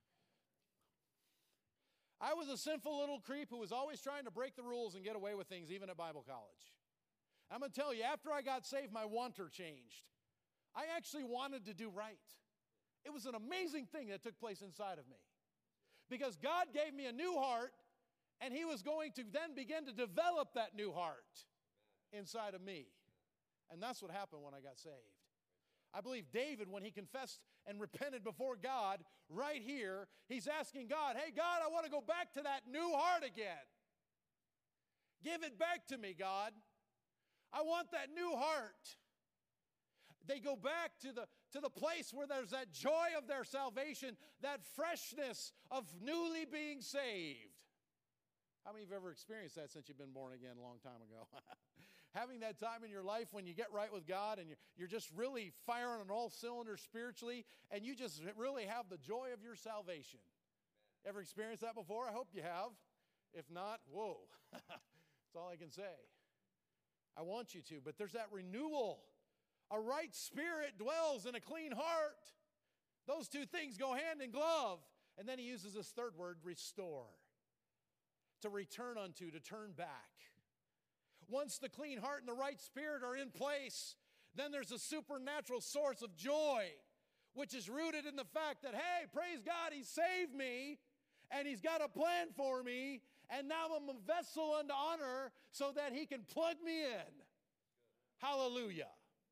I was a sinful little creep who was always trying to break the rules and get away with things, even at Bible college. I'm going to tell you, after I got saved, my wanter changed. I actually wanted to do right. It was an amazing thing that took place inside of me. Because God gave me a new heart, and He was going to then begin to develop that new heart inside of me. And that's what happened when I got saved. I believe David, when he confessed and repented before God, right here, he's asking God, hey, God, I want to go back to that new heart again. Give it back to me, God. I want that new heart. They go back to the place where there's that joy of their salvation, that freshness of newly being saved. How many of you have ever experienced that since you've been born again a long time ago? Having that time in your life when you get right with God and you're just really firing on all cylinders spiritually, and you just really have the joy of your salvation. Ever experienced that before? I hope you have. If not, whoa. It's That's all I can say. I want you to, but there's that renewal. A right spirit dwells in a clean heart. Those two things go hand in glove. And then he uses this third word, restore. To return unto, to turn back. Once the clean heart and the right spirit are in place, then there's a supernatural source of joy, which is rooted in the fact that, hey, praise God, He saved me, and He's got a plan for me, and now I'm a vessel unto honor so that He can plug me in. Hallelujah.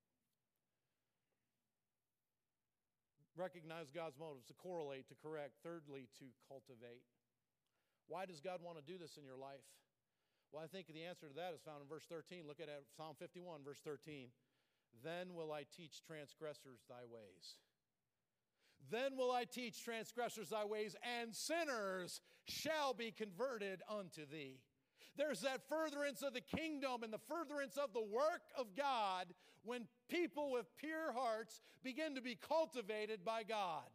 Recognize God's motives, to correlate, to correct. Thirdly, to cultivate. Why does God want to do this in your life? Well, I think the answer to that is found in verse 13. Look at it, Psalm 51, verse 13. Then will I teach transgressors thy ways. Then will I teach transgressors thy ways, and sinners shall be converted unto thee. There's that furtherance of the kingdom and the furtherance of the work of God when people with pure hearts begin to be cultivated by God.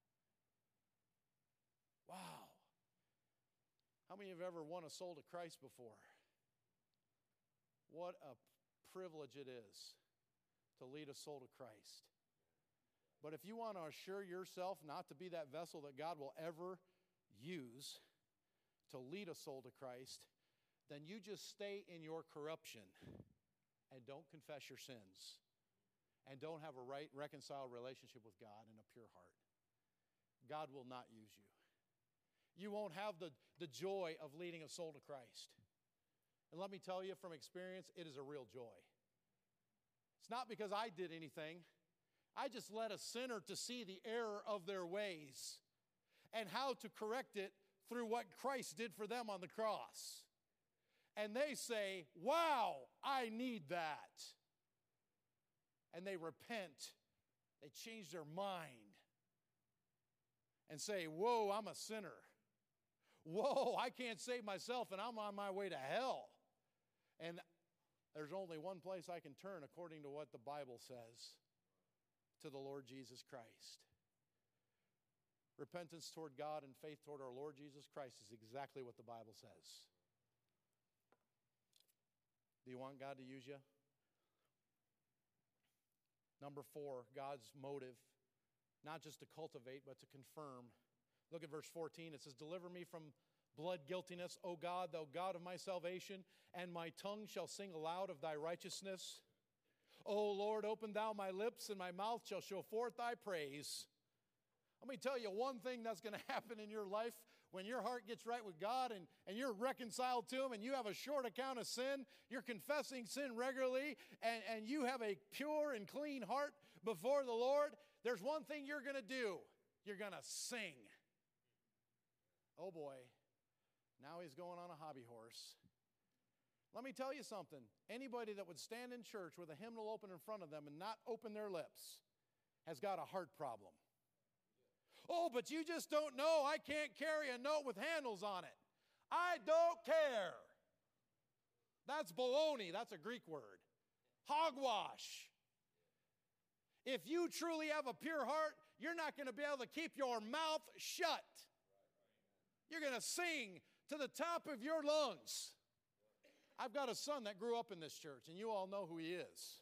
Wow. How many have ever won a soul to Christ before? What a privilege it is to lead a soul to Christ. But if you want to assure yourself not to be that vessel that God will ever use to lead a soul to Christ, then you just stay in your corruption and don't confess your sins and don't have a right, reconciled relationship with God and a pure heart. God will not use you. You won't have the joy of leading a soul to Christ. And let me tell you from experience, it is a real joy. It's not because I did anything. I just led a sinner to see the error of their ways and how to correct it through what Christ did for them on the cross. And they say, wow, I need that. And they repent. They change their mind and say, whoa, I'm a sinner. Whoa, I can't save myself and I'm on my way to hell. And there's only one place I can turn according to what the Bible says, to the Lord Jesus Christ. Repentance toward God and faith toward our Lord Jesus Christ is exactly what the Bible says. Do you want God to use you? Number 4, God's motive, not just to cultivate, but to confirm. Look at verse 14. It says, deliver me from blood guiltiness, O God, thou God of my salvation, and my tongue shall sing aloud of thy righteousness. O Lord, open thou my lips, and my mouth shall show forth thy praise. Let me tell you one thing that's going to happen in your life when your heart gets right with God and you're reconciled to Him and you have a short account of sin, you're confessing sin regularly, and you have a pure and clean heart before the Lord, there's one thing you're going to do. You're going to sing. Oh boy, now he's going on a hobby horse. Let me tell you something. Anybody that would stand in church with a hymnal open in front of them and not open their lips has got a heart problem. Oh, but you just don't know. I can't carry a note with handles on it. I don't care. That's baloney. That's a Greek word. Hogwash. If you truly have a pure heart, you're not going to be able to keep your mouth shut. You're going to sing to the top of your lungs. I've got a son that grew up in this church, and you all know who he is.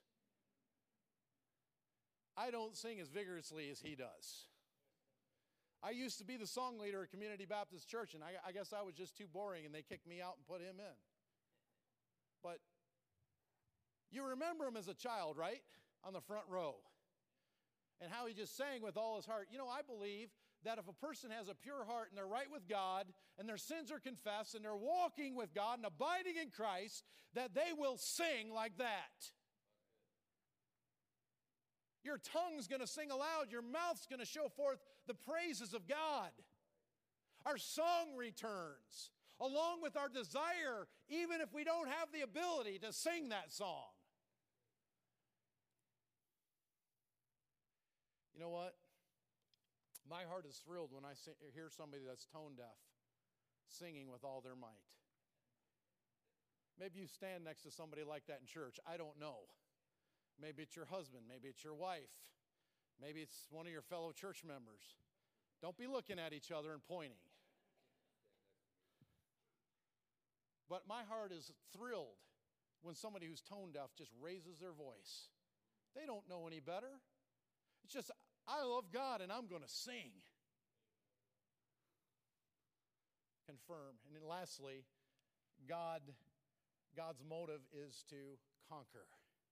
I don't sing as vigorously as he does. I used to be the song leader at Community Baptist Church, and I guess I was just too boring, and they kicked me out and put him in. But you remember him as a child, right? On the front row. And how he just sang with all his heart. You know, I believe that if a person has a pure heart and they're right with God and their sins are confessed and they're walking with God and abiding in Christ, that they will sing like that. Your tongue's going to sing aloud. Your mouth's going to show forth the praises of God. Our song returns, along with our desire, even if we don't have the ability to sing that song. You know what? My heart is thrilled when I hear somebody that's tone deaf singing with all their might. Maybe you stand next to somebody like that in church. I don't know. Maybe it's your husband. Maybe it's your wife. Maybe it's one of your fellow church members. Don't be looking at each other and pointing. But my heart is thrilled when somebody who's tone deaf just raises their voice. They don't know any better. It's just, I love God and I'm going to sing. Confirm. And then lastly, God's motive is to conquer.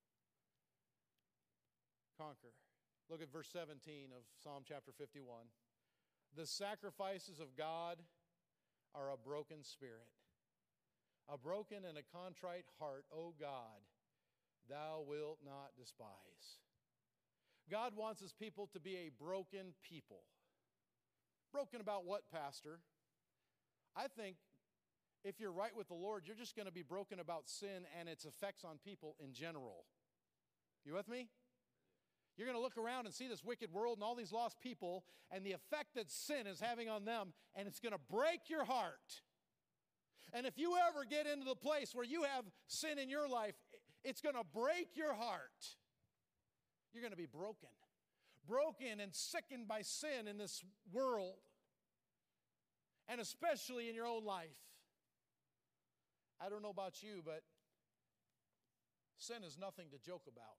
Conquer. Look at verse 17 of Psalm chapter 51. The sacrifices of God are a broken spirit. A broken and a contrite heart, O God, thou wilt not despise. God wants his people to be a broken people. Broken about what, Pastor? I think if you're right with the Lord, you're just going to be broken about sin and its effects on people in general. You with me? You're going to look around and see this wicked world and all these lost people and the effect that sin is having on them, and it's going to break your heart. And if you ever get into the place where you have sin in your life, it's going to break your heart. You're going to be broken. Broken and sickened by sin in this world. And especially in your own life. I don't know about you, but sin is nothing to joke about.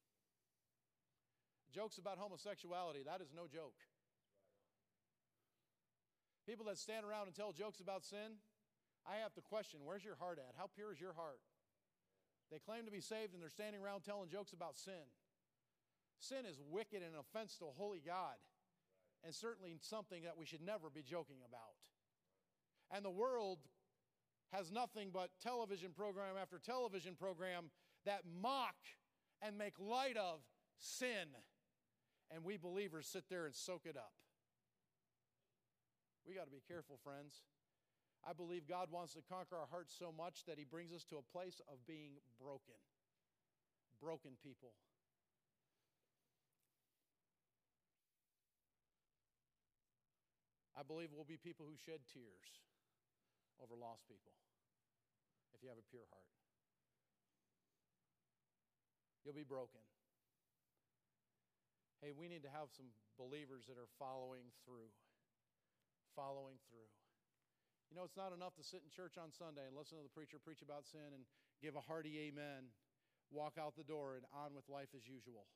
Jokes about homosexuality, that is no joke. People that stand around and tell jokes about sin, I have to question, where's your heart at? How pure is your heart? They claim to be saved and they're standing around telling jokes about sin. Sin is wicked and an offense to a holy God, and certainly something that we should never be joking about. And the world has nothing but television program after television program that mock and make light of sin. And we believers sit there and soak it up. We got to be careful, friends. I believe God wants to conquer our hearts so much that he brings us to a place of being broken. Broken people. I believe we'll be people who shed tears over lost people if you have a pure heart. You'll be broken. Hey, we need to have some believers that are following through. Following through. You know, it's not enough to sit in church on Sunday and listen to the preacher preach about sin and give a hearty amen, walk out the door, and on with life as usual.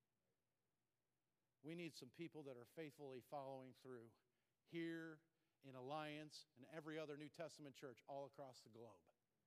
We need some people that are faithfully following through here in Alliance and every other New Testament church all across the globe.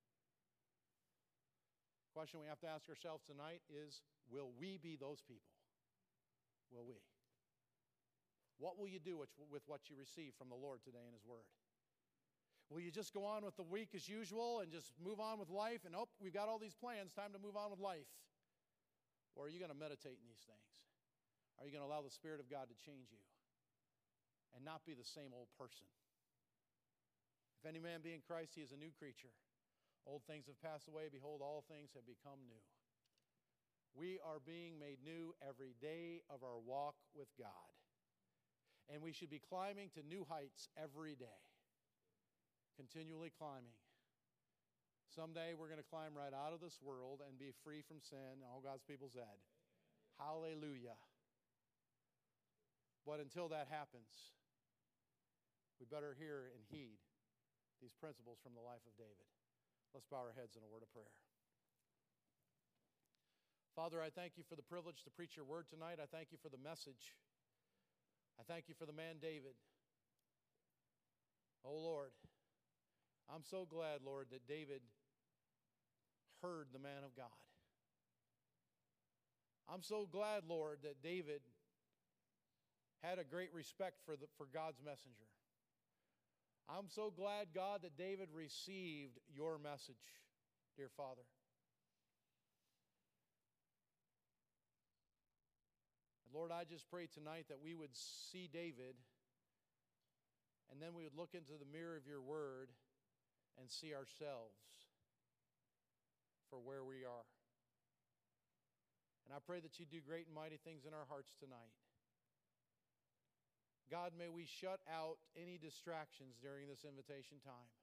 The question we have to ask ourselves tonight is, will we be those people? Will we? What will you do with what you receive from the Lord today in his word? Will you just go on with the week as usual and just move on with life and, we've got all these plans, time to move on with life? Or are you going to meditate in these things? Are you going to allow the Spirit of God to change you and not be the same old person? If any man be in Christ, he is a new creature. Old things have passed away. Behold, all things have become new. We are being made new every day of our walk with God. And we should be climbing to new heights every day. Continually climbing. Someday we're going to climb right out of this world and be free from sin. All God's people said, hallelujah. But until that happens, we better hear and heed these principles from the life of David. Let's bow our heads in a word of prayer. Father, I thank you for the privilege to preach your word tonight. I thank you for the message. I thank you for the man David. Oh Lord, I'm so glad, Lord, that David heard the man of God. I'm so glad, Lord, that David had a great respect for God's messenger. I'm so glad, God, that David received your message, dear Father. And Lord, I just pray tonight that we would see David, and then we would look into the mirror of your word and see ourselves for where we are. And I pray that you do great and mighty things in our hearts tonight. God, may we shut out any distractions during this invitation time.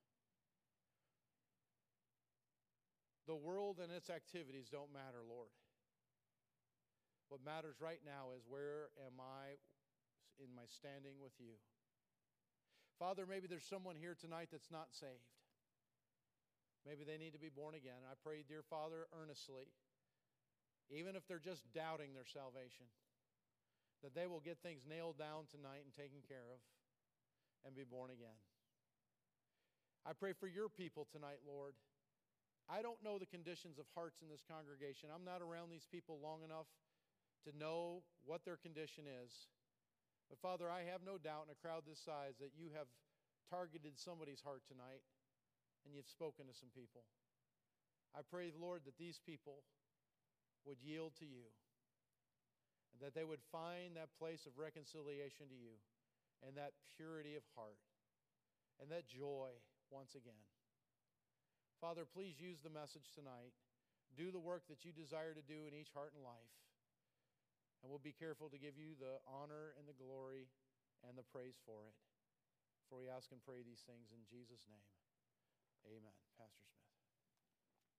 The world and its activities don't matter, Lord. What matters right now is, where am I in my standing with you? Father, maybe there's someone here tonight that's not saved. Maybe they need to be born again. I pray, dear Father, earnestly, even if they're just doubting their salvation, that they will get things nailed down tonight and taken care of and be born again. I pray for your people tonight, Lord. I don't know the conditions of hearts in this congregation. I'm not around these people long enough to know what their condition is. But Father, I have no doubt in a crowd this size that you have targeted somebody's heart tonight and you've spoken to some people. I pray, Lord, that these people would yield to you and that they would find that place of reconciliation to you and that purity of heart and that joy once again. Father, please use the message tonight. Do the work that you desire to do in each heart and life. And we'll be careful to give you the honor and the glory and the praise for it. For we ask and pray these things in Jesus' name. Amen. Pastor Smith.